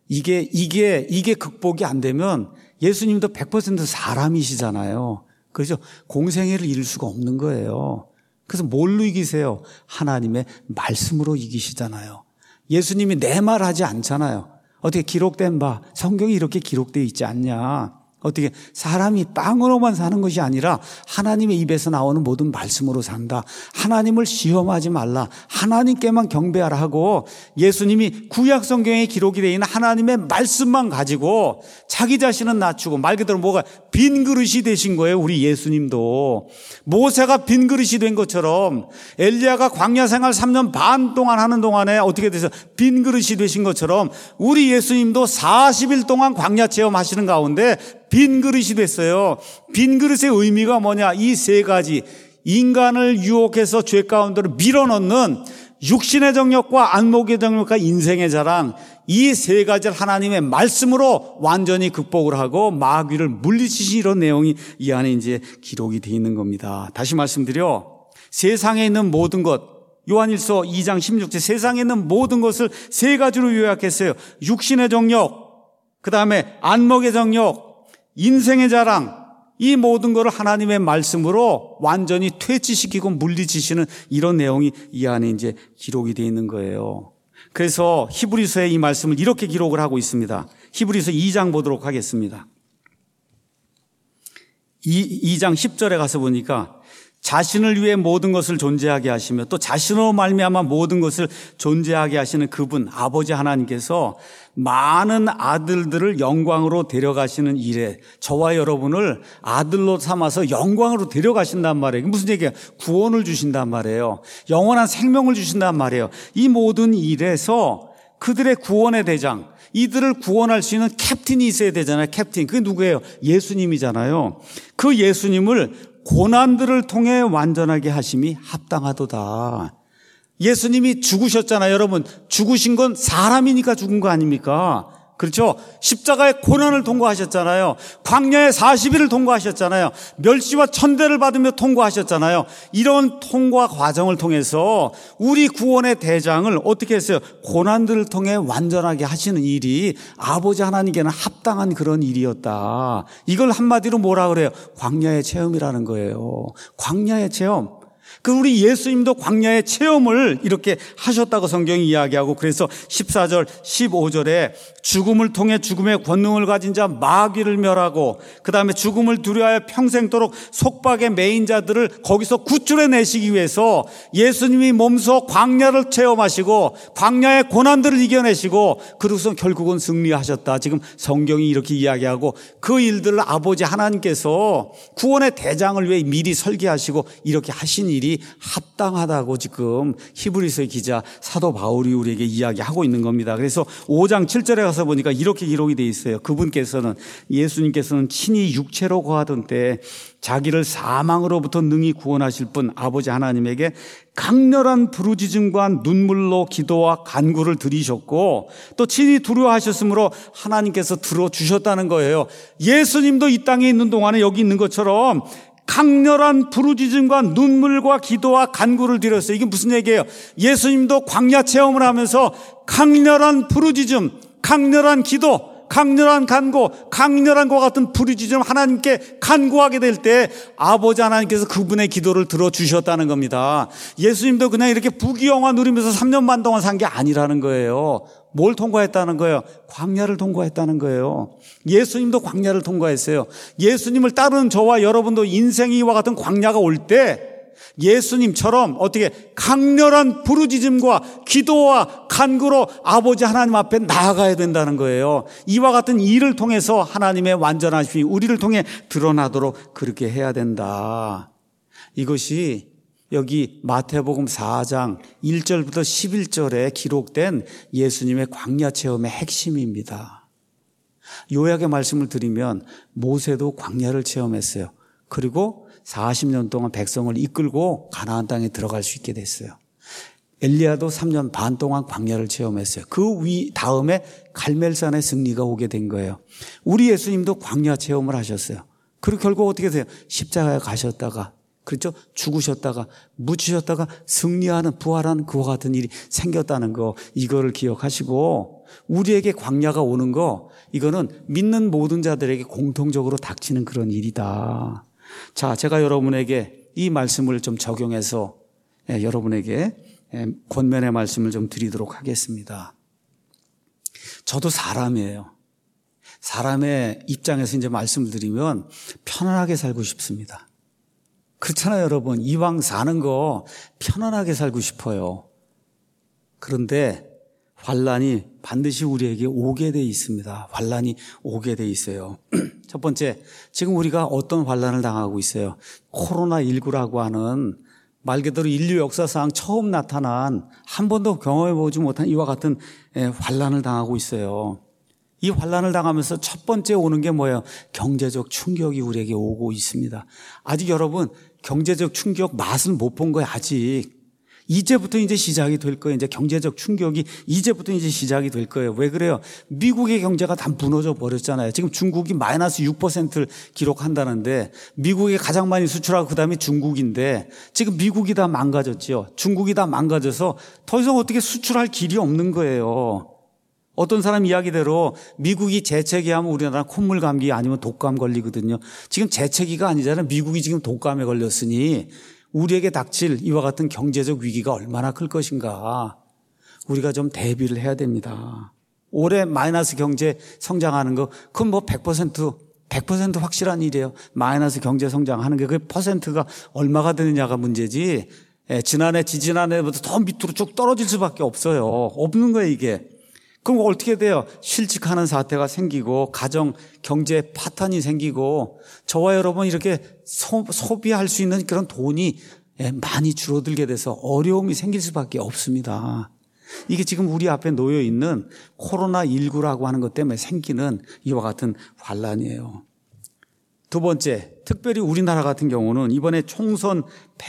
이게 극복이 안 되면 예수님도 100% 사람이시잖아요. 그래서 공생애를 이룰 수가 없는 거예요. 그래서 뭘로 이기세요? 하나님의 말씀으로 이기시잖아요. 예수님이 내 말 하지 않잖아요. 어떻게 기록된 바, 성경이 이렇게 기록되어 있지 않냐. 어떻게 사람이 빵으로만 사는 것이 아니라 하나님의 입에서 나오는 모든 말씀으로 산다. 하나님을 시험하지 말라. 하나님께만 경배하라 하고 예수님이 구약 성경에 기록이 되어 있는 하나님의 말씀만 가지고 자기 자신은 낮추고 말 그대로 뭐가 빈 그릇이 되신 거예요. 우리 예수님도. 모세가 빈 그릇이 된 것처럼 엘리야가 광야 생활 3년 반 동안 하는 동안에 어떻게 돼서 빈 그릇이 되신 것처럼 우리 예수님도 40일 동안 광야 체험하시는 가운데 빈 그릇이 됐어요. 빈 그릇의 의미가 뭐냐? 이 세 가지. 인간을 유혹해서 죄 가운데로 밀어넣는 육신의 정욕과 안목의 정욕과 인생의 자랑. 이 세 가지를 하나님의 말씀으로 완전히 극복을 하고 마귀를 물리치시 이런 내용이 이 안에 이제 기록이 되어 있는 겁니다. 다시 말씀드려. 세상에 있는 모든 것. 요한일서 2장 16절 세상에 있는 모든 것을 세 가지로 요약했어요. 육신의 정욕, 그 다음에 안목의 정욕, 인생의 자랑, 이 모든 것을 하나님의 말씀으로 완전히 퇴치시키고 물리치시는 이런 내용이 이 안에 이제 기록이 되어 있는 거예요. 그래서 히브리서에 이 말씀을 이렇게 기록을 하고 있습니다. 히브리서 2장 보도록 하겠습니다. 2장 10절에 가서 보니까 자신을 위해 모든 것을 존재하게 하시며 또 자신으로 말미암아 모든 것을 존재하게 하시는 그분 아버지 하나님께서 많은 아들들을 영광으로 데려가시는 일에 저와 여러분을 아들로 삼아서 영광으로 데려가신단 말이에요. 무슨 얘기예요? 구원을 주신단 말이에요. 영원한 생명을 주신단 말이에요. 이 모든 일에서 그들의 구원의 대장, 이들을 구원할 수 있는 캡틴이 있어야 되잖아요. 캡틴. 그게 누구예요? 예수님이잖아요. 그 예수님을 고난들을 통해 완전하게 하심이 합당하도다. 예수님이 죽으셨잖아요. 여러분, 죽으신 건 사람이니까 죽은 거 아닙니까? 그렇죠? 십자가의 고난을 통과하셨잖아요. 광야의 40일을 통과하셨잖아요. 멸시와 천대를 받으며 통과하셨잖아요. 이런 통과 과정을 통해서 우리 구원의 대장을 어떻게 했어요? 고난들을 통해 완전하게 하시는 일이 아버지 하나님께는 합당한 그런 일이었다. 이걸 한마디로 뭐라 그래요? 광야의 체험이라는 거예요. 광야의 체험. 그 우리 예수님도 광야의 체험을 이렇게 하셨다고 성경이 이야기하고 그래서 14절 15절에 죽음을 통해 죽음의 권능을 가진 자 마귀를 멸하고 그 다음에 죽음을 두려워하여 평생도록 속박에 매인 자들을 거기서 구출해내시기 위해서 예수님이 몸소 광야를 체험하시고 광야의 고난들을 이겨내시고 그리고서 결국은 승리하셨다. 지금 성경이 이렇게 이야기하고 그 일들을 아버지 하나님께서 구원의 대장을 위해 미리 설계하시고 이렇게 하신 일이 합당하다고 지금 히브리서의 기자 사도 바울이 우리에게 이야기하고 있는 겁니다. 그래서 5장 7절에 가서 보니까 이렇게 기록이 되어 있어요. 그분께서는 예수님께서는 친히 육체로 거하던 때 자기를 사망으로부터 능히 구원하실 분 아버지 하나님에게 강렬한 부르짖음과 눈물로 기도와 간구를 드리셨고 또 친히 두려워하셨으므로 하나님께서 들어주셨다는 거예요. 예수님도 이 땅에 있는 동안에 여기 있는 것처럼 강렬한 부르짖음과 눈물과 기도와 간구를 드렸어요. 이게 무슨 얘기예요? 예수님도 광야 체험을 하면서 강렬한 부르짖음, 강렬한 기도, 강렬한 간구, 강렬한 것 같은 부르짖음 하나님께 간구하게 될 때 아버지 하나님께서 그분의 기도를 들어주셨다는 겁니다. 예수님도 그냥 이렇게 부귀영화 누리면서 3년 반 동안 산 게 아니라는 거예요. 뭘 통과했다는 거예요? 광야를 통과했다는 거예요. 예수님도 광야를 통과했어요. 예수님을 따르는 저와 여러분도 인생이 이와 같은 광야가 올 때 예수님처럼 어떻게 강렬한 부르짖음과 기도와 간구로 아버지 하나님 앞에 나아가야 된다는 거예요. 이와 같은 일을 통해서 하나님의 완전하심이 우리를 통해 드러나도록 그렇게 해야 된다. 이것이 여기 마태복음 4장 1절부터 11절에 기록된 예수님의 광야 체험의 핵심입니다. 요약의 말씀을 드리면 모세도 광야를 체험했어요. 그리고 40년 동안 백성을 이끌고 가나안 땅에 들어갈 수 있게 됐어요. 엘리야도 3년 반 동안 광야를 체험했어요. 그 다음에 갈멜산의 승리가 오게 된 거예요. 우리 예수님도 광야 체험을 하셨어요. 그리고 결국 어떻게 돼요? 십자가에 가셨다가, 그렇죠? 죽으셨다가 묻히셨다가 승리하는 부활하는 그와 같은 일이 생겼다는 거, 이거를 기억하시고 우리에게 광야가 오는 거, 이거는 믿는 모든 자들에게 공통적으로 닥치는 그런 일이다. 자, 제가 여러분에게 이 말씀을 좀 적용해서 여러분에게 권면의 말씀을 좀 드리도록 하겠습니다. 저도 사람이에요. 사람의 입장에서 이제 말씀을 드리면 편안하게 살고 싶습니다. 그렇잖아요, 여러분. 이왕 사는 거 편안하게 살고 싶어요. 그런데 환난이 반드시 우리에게 오게 돼 있습니다. 환난이 오게 돼 있어요. 첫 번째, 지금 우리가 어떤 환난을 당하고 있어요? 코로나19라고 하는 말 그대로 인류 역사상 처음 나타난 한 번도 경험해보지 못한 이와 같은 환난을 당하고 있어요. 이 환난을 당하면서 첫 번째 오는 게 뭐예요? 경제적 충격이 우리에게 오고 있습니다. 아직 여러분 경제적 충격 맛을 못 본 거예요. 아직. 이제부터 이제 시작이 될 거예요. 이제 경제적 충격이 이제부터 이제 시작이 될 거예요. 왜 그래요? 미국의 경제가 다 무너져 버렸잖아요. 지금 중국이 마이너스 6%를 기록한다는데 미국이 가장 많이 수출하고 그다음에 중국인데 지금 미국이 다 망가졌죠. 중국이 다 망가져서 더 이상 어떻게 수출할 길이 없는 거예요. 어떤 사람 이야기대로 미국이 재채기하면 우리나라 콧물 감기 아니면 독감 걸리거든요. 지금 재채기가 아니잖아요. 미국이 지금 독감에 걸렸으니 우리에게 닥칠 이와 같은 경제적 위기가 얼마나 클 것인가. 우리가 좀 대비를 해야 됩니다. 올해 마이너스 경제 성장하는 거 그건 뭐 100% 확실한 일이에요. 마이너스 경제 성장하는 게 그 퍼센트가 얼마가 되느냐가 문제지. 지난해 지지난해보다 더 밑으로 쭉 떨어질 수밖에 없어요. 없는 거예요, 이게. 그럼 어떻게 돼요? 실직하는 사태가 생기고 가정 경제 파탄이 생기고 저와 여러분 이렇게 소비할 수 있는 그런 돈이 많이 줄어들게 돼서 어려움이 생길 수밖에 없습니다. 이게 지금 우리 앞에 놓여 있는 코로나19라고 하는 것 때문에 생기는 이와 같은 환난이에요. 두 번째, 특별히 우리나라 같은 경우는 이번에 총선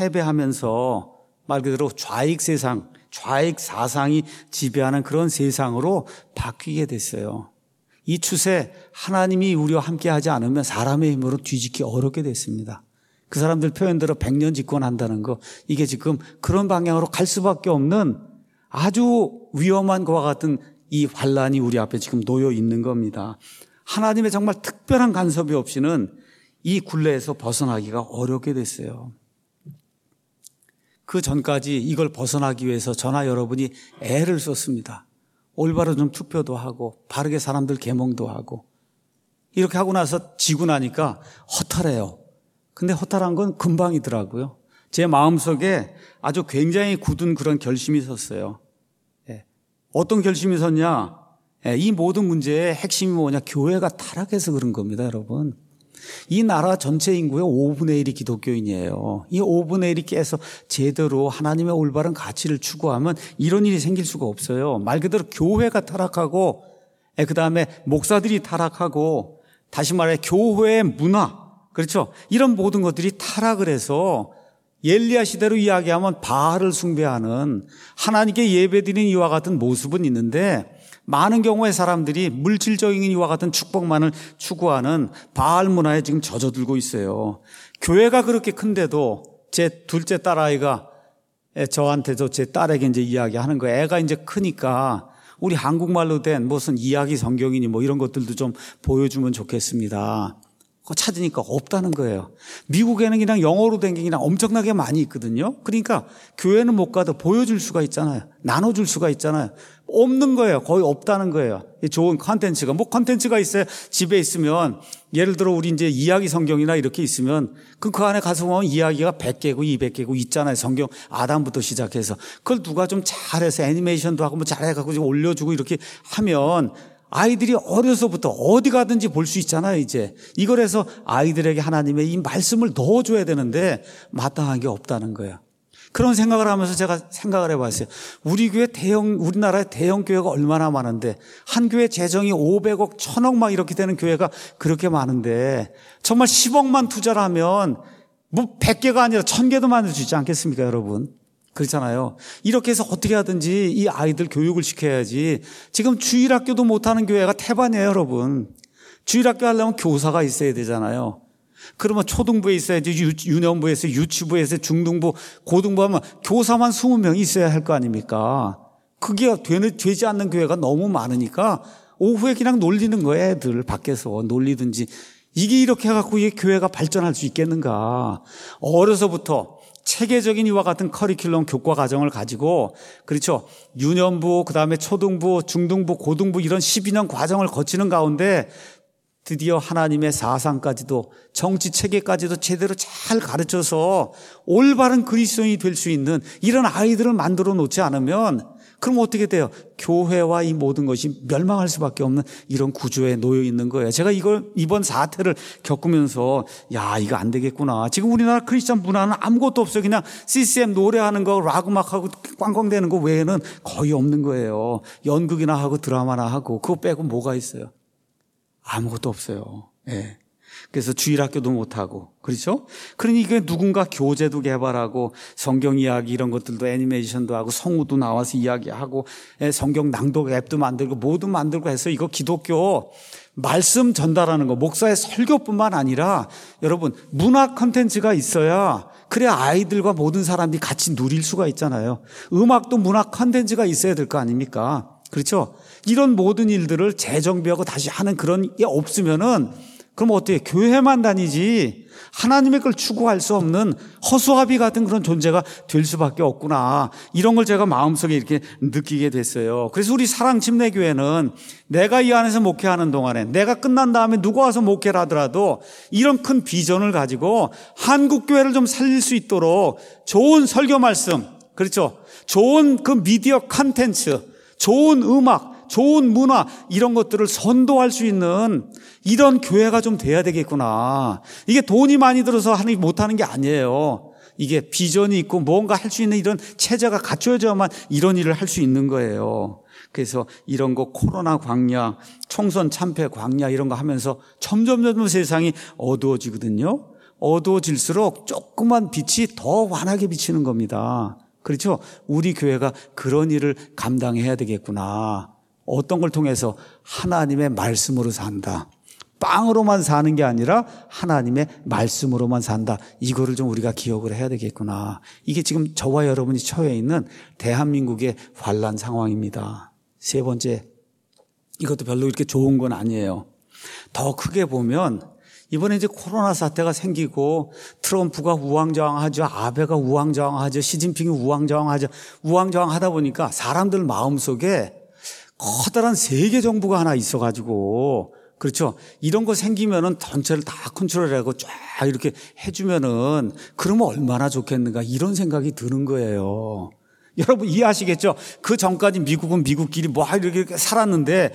패배하면서 말 그대로 좌익 세상, 좌익 사상이 지배하는 그런 세상으로 바뀌게 됐어요. 이 추세 하나님이 우리와 함께하지 않으면 사람의 힘으로 뒤집기 어렵게 됐습니다. 그 사람들 표현대로 100년 집권한다는 거, 이게 지금 그런 방향으로 갈 수밖에 없는 아주 위험한 것과 같은 이 환난이 우리 앞에 지금 놓여 있는 겁니다. 하나님의 정말 특별한 간섭이 없이는 이 굴레에서 벗어나기가 어렵게 됐어요. 그 전까지 이걸 벗어나기 위해서 저나 여러분이 애를 썼습니다. 올바로 좀 투표도 하고 바르게 사람들 계몽도 하고 이렇게 하고 나서 지고 나니까 허탈해요. 근데 허탈한 건 금방이더라고요. 제 마음속에 아주 굉장히 굳은 그런 결심이 섰어요. 어떤 결심이 섰냐? 이 모든 문제의 핵심이 뭐냐? 교회가 타락해서 그런 겁니다, 여러분. 이 나라 전체 인구의 5분의 1이 기독교인이에요. 이 5분의 1이 깨서 제대로 하나님의 올바른 가치를 추구하면 이런 일이 생길 수가 없어요. 말 그대로 교회가 타락하고 그다음에 목사들이 타락하고 다시 말해 교회의 문화, 그렇죠? 이런 모든 것들이 타락을 해서 엘리야 시대로 이야기하면 바알을 숭배하는 하나님께 예배드리는 이와 같은 모습은 있는데 많은 경우에 사람들이 물질적인 이와 같은 축복만을 추구하는 바알 문화에 지금 젖어들고 있어요. 교회가 그렇게 큰데도 제 둘째 딸아이가 저한테도 제 딸에게 이제 이야기하는 거예요. 애가 이제 크니까 우리 한국말로 된 무슨 이야기 성경이니 뭐 이런 것들도 좀 보여주면 좋겠습니다. 그거 찾으니까 없다는 거예요. 미국에는 그냥 영어로 된 게 그냥 엄청나게 많이 있거든요. 그러니까 교회는 못 가도 보여줄 수가 있잖아요. 나눠줄 수가 있잖아요. 없는 거예요. 거의 없다는 거예요. 좋은 컨텐츠가. 뭐 컨텐츠가 있어요. 집에 있으면 예를 들어 우리 이제 이야기 성경이나 이렇게 있으면 그 안에 가서 보면 이야기가 100개고 200개고 있잖아요. 성경 아담부터 시작해서. 그걸 누가 좀 잘해서 애니메이션도 하고 뭐 잘해갖고 좀 올려주고 이렇게 하면 아이들이 어려서부터 어디 가든지 볼 수 있잖아요, 이제. 이걸 해서 아이들에게 하나님의 이 말씀을 넣어줘야 되는데 마땅한 게 없다는 거예요. 그런 생각을 하면서 제가 생각을 해봤어요. 우리 교회 우리나라에 대형 교회가 얼마나 많은데, 한 교회 재정이 500억, 1000억 막 이렇게 되는 교회가 그렇게 많은데, 정말 10억만 투자를 하면 뭐 100개가 아니라 1000개도 만들 수 있지 않겠습니까, 여러분? 그렇잖아요. 이렇게 해서 어떻게 하든지 이 아이들 교육을 시켜야지. 지금 주일학교도 못하는 교회가 태반이에요, 여러분. 주일학교 하려면 교사가 있어야 되잖아요. 그러면 초등부에 있어야지, 유년부에 있어야, 유치부에 있어야, 중등부, 고등부 하면 교사만 20명 있어야 할 거 아닙니까? 그게 되지 않는 교회가 너무 많으니까 오후에 그냥 놀리는 거예요, 애들. 밖에서 놀리든지. 이게 이렇게 해갖고 이게 교회가 발전할 수 있겠는가. 어려서부터 체계적인 이와 같은 커리큘럼 교과 과정을 가지고, 그렇죠, 유년부, 그다음에 초등부, 중등부, 고등부 이런 12년 과정을 거치는 가운데 드디어 하나님의 사상까지도 정치 체계까지도 제대로 잘 가르쳐서 올바른 그리스도인이 될 수 있는 이런 아이들을 만들어 놓지 않으면 그럼 어떻게 돼요? 교회와 이 모든 것이 멸망할 수밖에 없는 이런 구조에 놓여 있는 거예요. 제가 이번 사태를 겪으면서 야, 이거 안 되겠구나. 지금 우리나라 크리스천 문화는 아무것도 없어요. 그냥 CCM 노래하는 거, 락 음악하고 꽝꽝대는 거 외에는 거의 없는 거예요. 연극이나 하고 드라마나 하고 그거 빼고 뭐가 있어요? 아무것도 없어요. 예. 그래서 주일학교도 못하고, 그렇죠? 그러니 이게 누군가 교재도 개발하고 성경 이야기 이런 것들도 애니메이션도 하고 성우도 나와서 이야기하고 성경 낭독 앱도 만들고 뭐도 만들고 해서 이거 기독교 말씀 전달하는 거, 목사의 설교뿐만 아니라 여러분 문화 콘텐츠가 있어야 그래야 아이들과 모든 사람들이 같이 누릴 수가 있잖아요. 음악도 문화 콘텐츠가 있어야 될 거 아닙니까? 그렇죠? 이런 모든 일들을 재정비하고 다시 하는 그런 게 없으면은 그럼 어떻게 교회만 다니지 하나님의 걸 추구할 수 없는 허수아비 같은 그런 존재가 될 수밖에 없구나. 이런 걸 제가 마음속에 이렇게 느끼게 됐어요. 그래서 우리 사랑침례교회는 내가 이 안에서 목회하는 동안에 내가 끝난 다음에 누가 와서 목회를 하더라도 이런 큰 비전을 가지고 한국교회를 좀 살릴 수 있도록 좋은 설교 말씀, 그렇죠, 좋은 그 미디어 콘텐츠, 좋은 음악, 좋은 문화 이런 것들을 선도할 수 있는 이런 교회가 좀 돼야 되겠구나. 이게 돈이 많이 들어서 못하는 게 아니에요. 이게 비전이 있고 뭔가 할 수 있는 이런 체제가 갖춰져야만 이런 일을 할 수 있는 거예요. 그래서 이런 거 코로나 광야, 총선 참패 광야 이런 거 하면서 점점 세상이 어두워지거든요. 어두워질수록 조그만 빛이 더 환하게 비치는 겁니다. 그렇죠? 우리 교회가 그런 일을 감당해야 되겠구나. 어떤 걸 통해서 하나님의 말씀으로 산다. 빵으로만 사는 게 아니라 하나님의 말씀으로만 산다. 이거를 좀 우리가 기억을 해야 되겠구나. 이게 지금 저와 여러분이 처해 있는 대한민국의 환난 상황입니다. 세 번째, 이것도 별로 이렇게 좋은 건 아니에요. 더 크게 보면 이번에 이제 코로나 사태가 생기고 트럼프가 우왕좌왕하죠. 아베가 우왕좌왕하죠. 시진핑이 우왕좌왕하죠. 우왕좌왕하다 보니까 사람들 마음속에 커다란 세계 정부가 하나 있어가지고, 그렇죠, 이런 거 생기면은 전체를 다 컨트롤하고 쫙 이렇게 해주면은 그러면 얼마나 좋겠는가 이런 생각이 드는 거예요. 여러분 이해하시겠죠? 그 전까지 미국은 미국끼리 뭐 이렇게 살았는데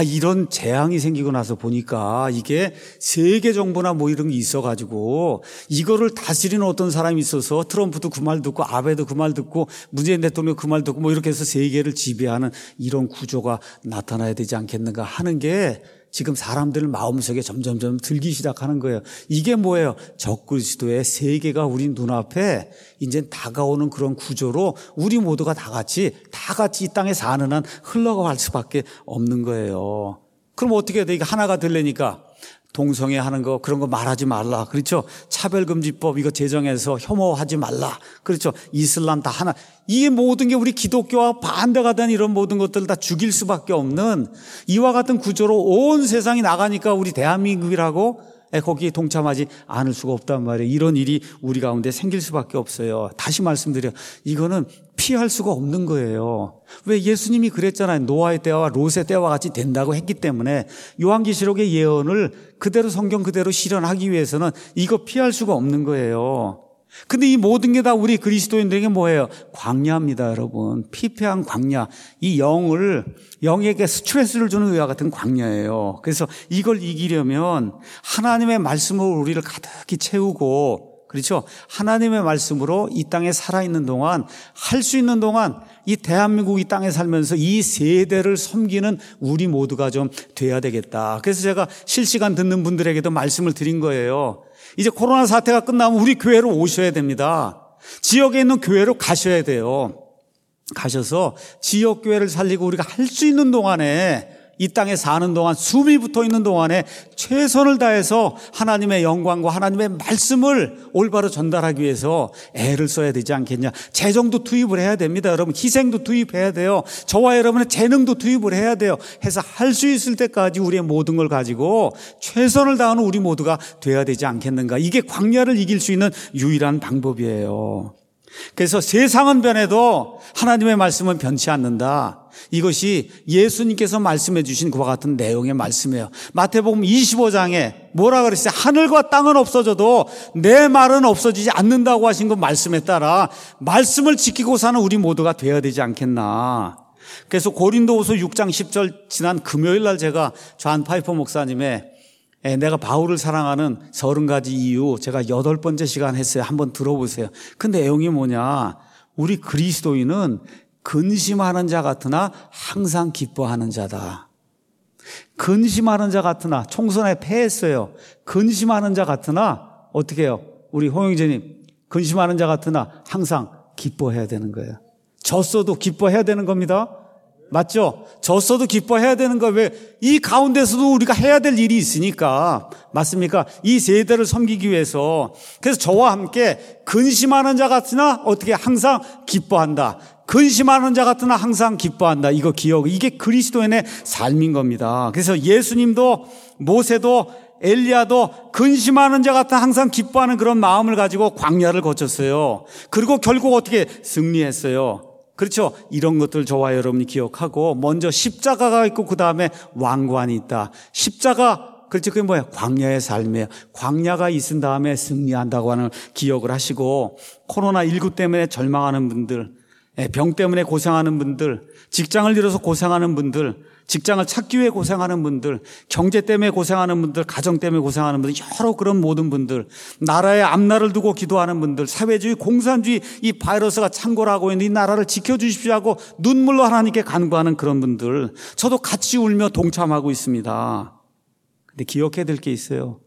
이런 재앙이 생기고 나서 보니까 이게 세계 정부나 뭐 이런 게 있어가지고 이거를 다스리는 어떤 사람이 있어서 트럼프도 그 말 듣고 아베도 그 말 듣고 문재인 대통령 그 말 듣고 뭐 이렇게 해서 세계를 지배하는 이런 구조가 나타나야 되지 않겠는가 하는 게 지금 사람들 마음속에 점점점 들기 시작하는 거예요. 이게 뭐예요? 적그리스도의 세계가 우리 눈앞에 이제 다가오는 그런 구조로 우리 모두가 다 같이 이 땅에 사는 한 흘러갈 수밖에 없는 거예요. 그럼 어떻게 해야 돼? 이게 하나가 되려니까 동성애 하는 거 그런 거 말하지 말라. 그렇죠? 차별금지법 이거 제정해서 혐오하지 말라. 그렇죠? 이슬람 다 하나. 이게 모든 게 우리 기독교와 반대가 된 이런 모든 것들을 다 죽일 수밖에 없는 이와 같은 구조로 온 세상이 나가니까 우리 대한민국이라고 거기에 동참하지 않을 수가 없단 말이에요. 이런 일이 우리 가운데 생길 수밖에 없어요. 다시 말씀드려요. 이거는 피할 수가 없는 거예요. 왜? 예수님이 그랬잖아요. 노아의 때와 롯의 때와 같이 된다고 했기 때문에 요한계시록의 예언을 그대로 성경 그대로 실현하기 위해서는 이거 피할 수가 없는 거예요. 근데 이 모든 게 다 우리 그리스도인들에게 뭐예요? 광야입니다, 여러분. 피폐한 광야. 이 영에게 스트레스를 주는 의와 같은 광야예요. 그래서 이걸 이기려면 하나님의 말씀으로 우리를 가득히 채우고, 그렇죠? 하나님의 말씀으로 이 땅에 살아있는 동안, 할 수 있는 동안 이 대한민국 이 땅에 살면서 이 세대를 섬기는 우리 모두가 좀 돼야 되겠다. 그래서 제가 실시간 듣는 분들에게도 말씀을 드린 거예요. 이제 코로나 사태가 끝나면 우리 교회로 오셔야 됩니다. 지역에 있는 교회로 가셔야 돼요. 가셔서 지역교회를 살리고 우리가 할 수 있는 동안에 이 땅에 사는 동안 숨이 붙어 있는 동안에 최선을 다해서 하나님의 영광과 하나님의 말씀을 올바로 전달하기 위해서 애를 써야 되지 않겠냐. 재정도 투입을 해야 됩니다. 여러분 희생도 투입해야 돼요. 저와 여러분의 재능도 투입을 해야 돼요. 해서 할 수 있을 때까지 우리의 모든 걸 가지고 최선을 다하는 우리 모두가 돼야 되지 않겠는가. 이게 광야를 이길 수 있는 유일한 방법이에요. 그래서 세상은 변해도 하나님의 말씀은 변치 않는다. 이것이 예수님께서 말씀해 주신 그와 같은 내용의 말씀이에요. 마태복음 25장에 뭐라 그랬어요? 하늘과 땅은 없어져도 내 말은 없어지지 않는다고 하신 그 말씀에 따라 말씀을 지키고 사는 우리 모두가 되어야 되지 않겠나. 그래서 고린도후서 6장 10절 지난 금요일 날 제가 존 파이퍼 목사님의 내가 바울을 사랑하는 30가지 이유 제가 8번째 시간 했어요. 한번 들어보세요. 그 내용이 뭐냐. 우리 그리스도인은 근심하는 자 같으나 항상 기뻐하는 자다. 근심하는 자 같으나 총선에 패했어요. 근심하는 자 같으나 어떻게 해요? 우리 홍영재님 근심하는 자 같으나 항상 기뻐해야 되는 거예요. 졌어도 기뻐해야 되는 겁니다. 맞죠? 졌어도 기뻐해야 되는 거예요. 왜? 이 가운데서도 우리가 해야 될 일이 있으니까. 맞습니까? 이 세대를 섬기기 위해서. 그래서 저와 함께 근심하는 자 같으나 어떻게 항상 기뻐한다. 근심하는 자 같으나 항상 기뻐한다. 이거 이게 그리스도인의 삶인 겁니다. 그래서 예수님도 모세도 엘리야도 근심하는 자 같아 항상 기뻐하는 그런 마음을 가지고 광야를 거쳤어요. 그리고 결국 어떻게 승리했어요. 그렇죠. 이런 것들 저와 여러분이 기억하고 먼저 십자가가 있고 그 다음에 왕관이 있다. 십자가 그렇죠. 그게 뭐야? 광야의 삶이에요. 광야가 있은 다음에 승리한다고 하는 기억을 하시고 코로나19 때문에 절망하는 분들, 병 때문에 고생하는 분들, 직장을 잃어서 고생하는 분들, 직장을 찾기 위해 고생하는 분들, 경제 때문에 고생하는 분들, 가정 때문에 고생하는 분들, 여러 그런 모든 분들, 나라의 앞날을 두고 기도하는 분들, 사회주의, 공산주의 이 바이러스가 창궐하고 있는 이 나라를 지켜주십시오 하고 눈물로 하나님께 간구하는 그런 분들, 저도 같이 울며 동참하고 있습니다. 근데 기억해야 될 게 있어요.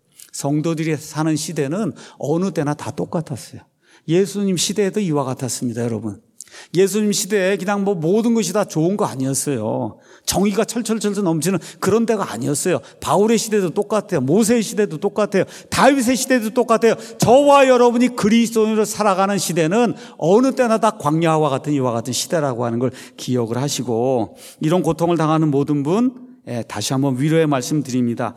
성도들이 사는 시대는 어느 때나 다 똑같았어요. 예수님 시대에도 이와 같았습니다, 여러분. 예수님 시대에 그냥 모든 것이 다 좋은 거 아니었어요. 정의가 철철철 넘치는 그런 데가 아니었어요. 바울의 시대도 똑같아요. 모세의 시대도 똑같아요. 다윗의 시대도 똑같아요. 저와 여러분이 그리스도인으로 살아가는 시대는 어느 때나 다 광야와 같은 이와 같은 시대라고 하는 걸 기억을 하시고 이런 고통을 당하는 모든 분 다시 한번 위로의 말씀 드립니다.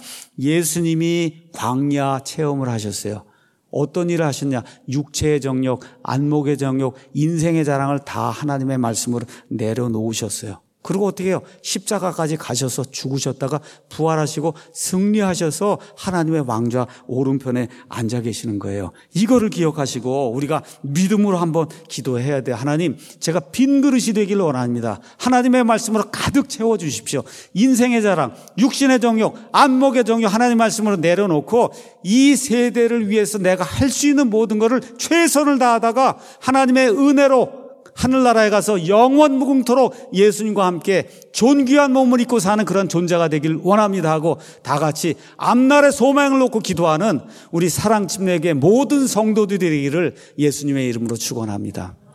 예수님이 광야 체험을 하셨어요. 어떤 일을 하셨냐? 육체의 정욕, 안목의 정욕, 인생의 자랑을 다 하나님의 말씀으로 내려놓으셨어요. 그리고 어떻게 해요? 십자가까지 가셔서 죽으셨다가 부활하시고 승리하셔서 하나님의 왕좌 오른편에 앉아 계시는 거예요. 이거를 기억하시고 우리가 믿음으로 한번 기도해야 돼요. 하나님, 제가 빈 그릇이 되기를 원합니다. 하나님의 말씀으로 가득 채워주십시오. 인생의 자랑, 육신의 정욕, 안목의 정욕 하나님의 말씀으로 내려놓고 이 세대를 위해서 내가 할 수 있는 모든 것을 최선을 다하다가 하나님의 은혜로 하늘나라에 가서 영원 무궁토록 예수님과 함께 존귀한 몸을 입고 사는 그런 존재가 되길 원합니다 하고 다 같이 앞날의 소망을 놓고 기도하는 우리 사랑침례교회 모든 성도들이 되기를 예수님의 이름으로 축원합니다.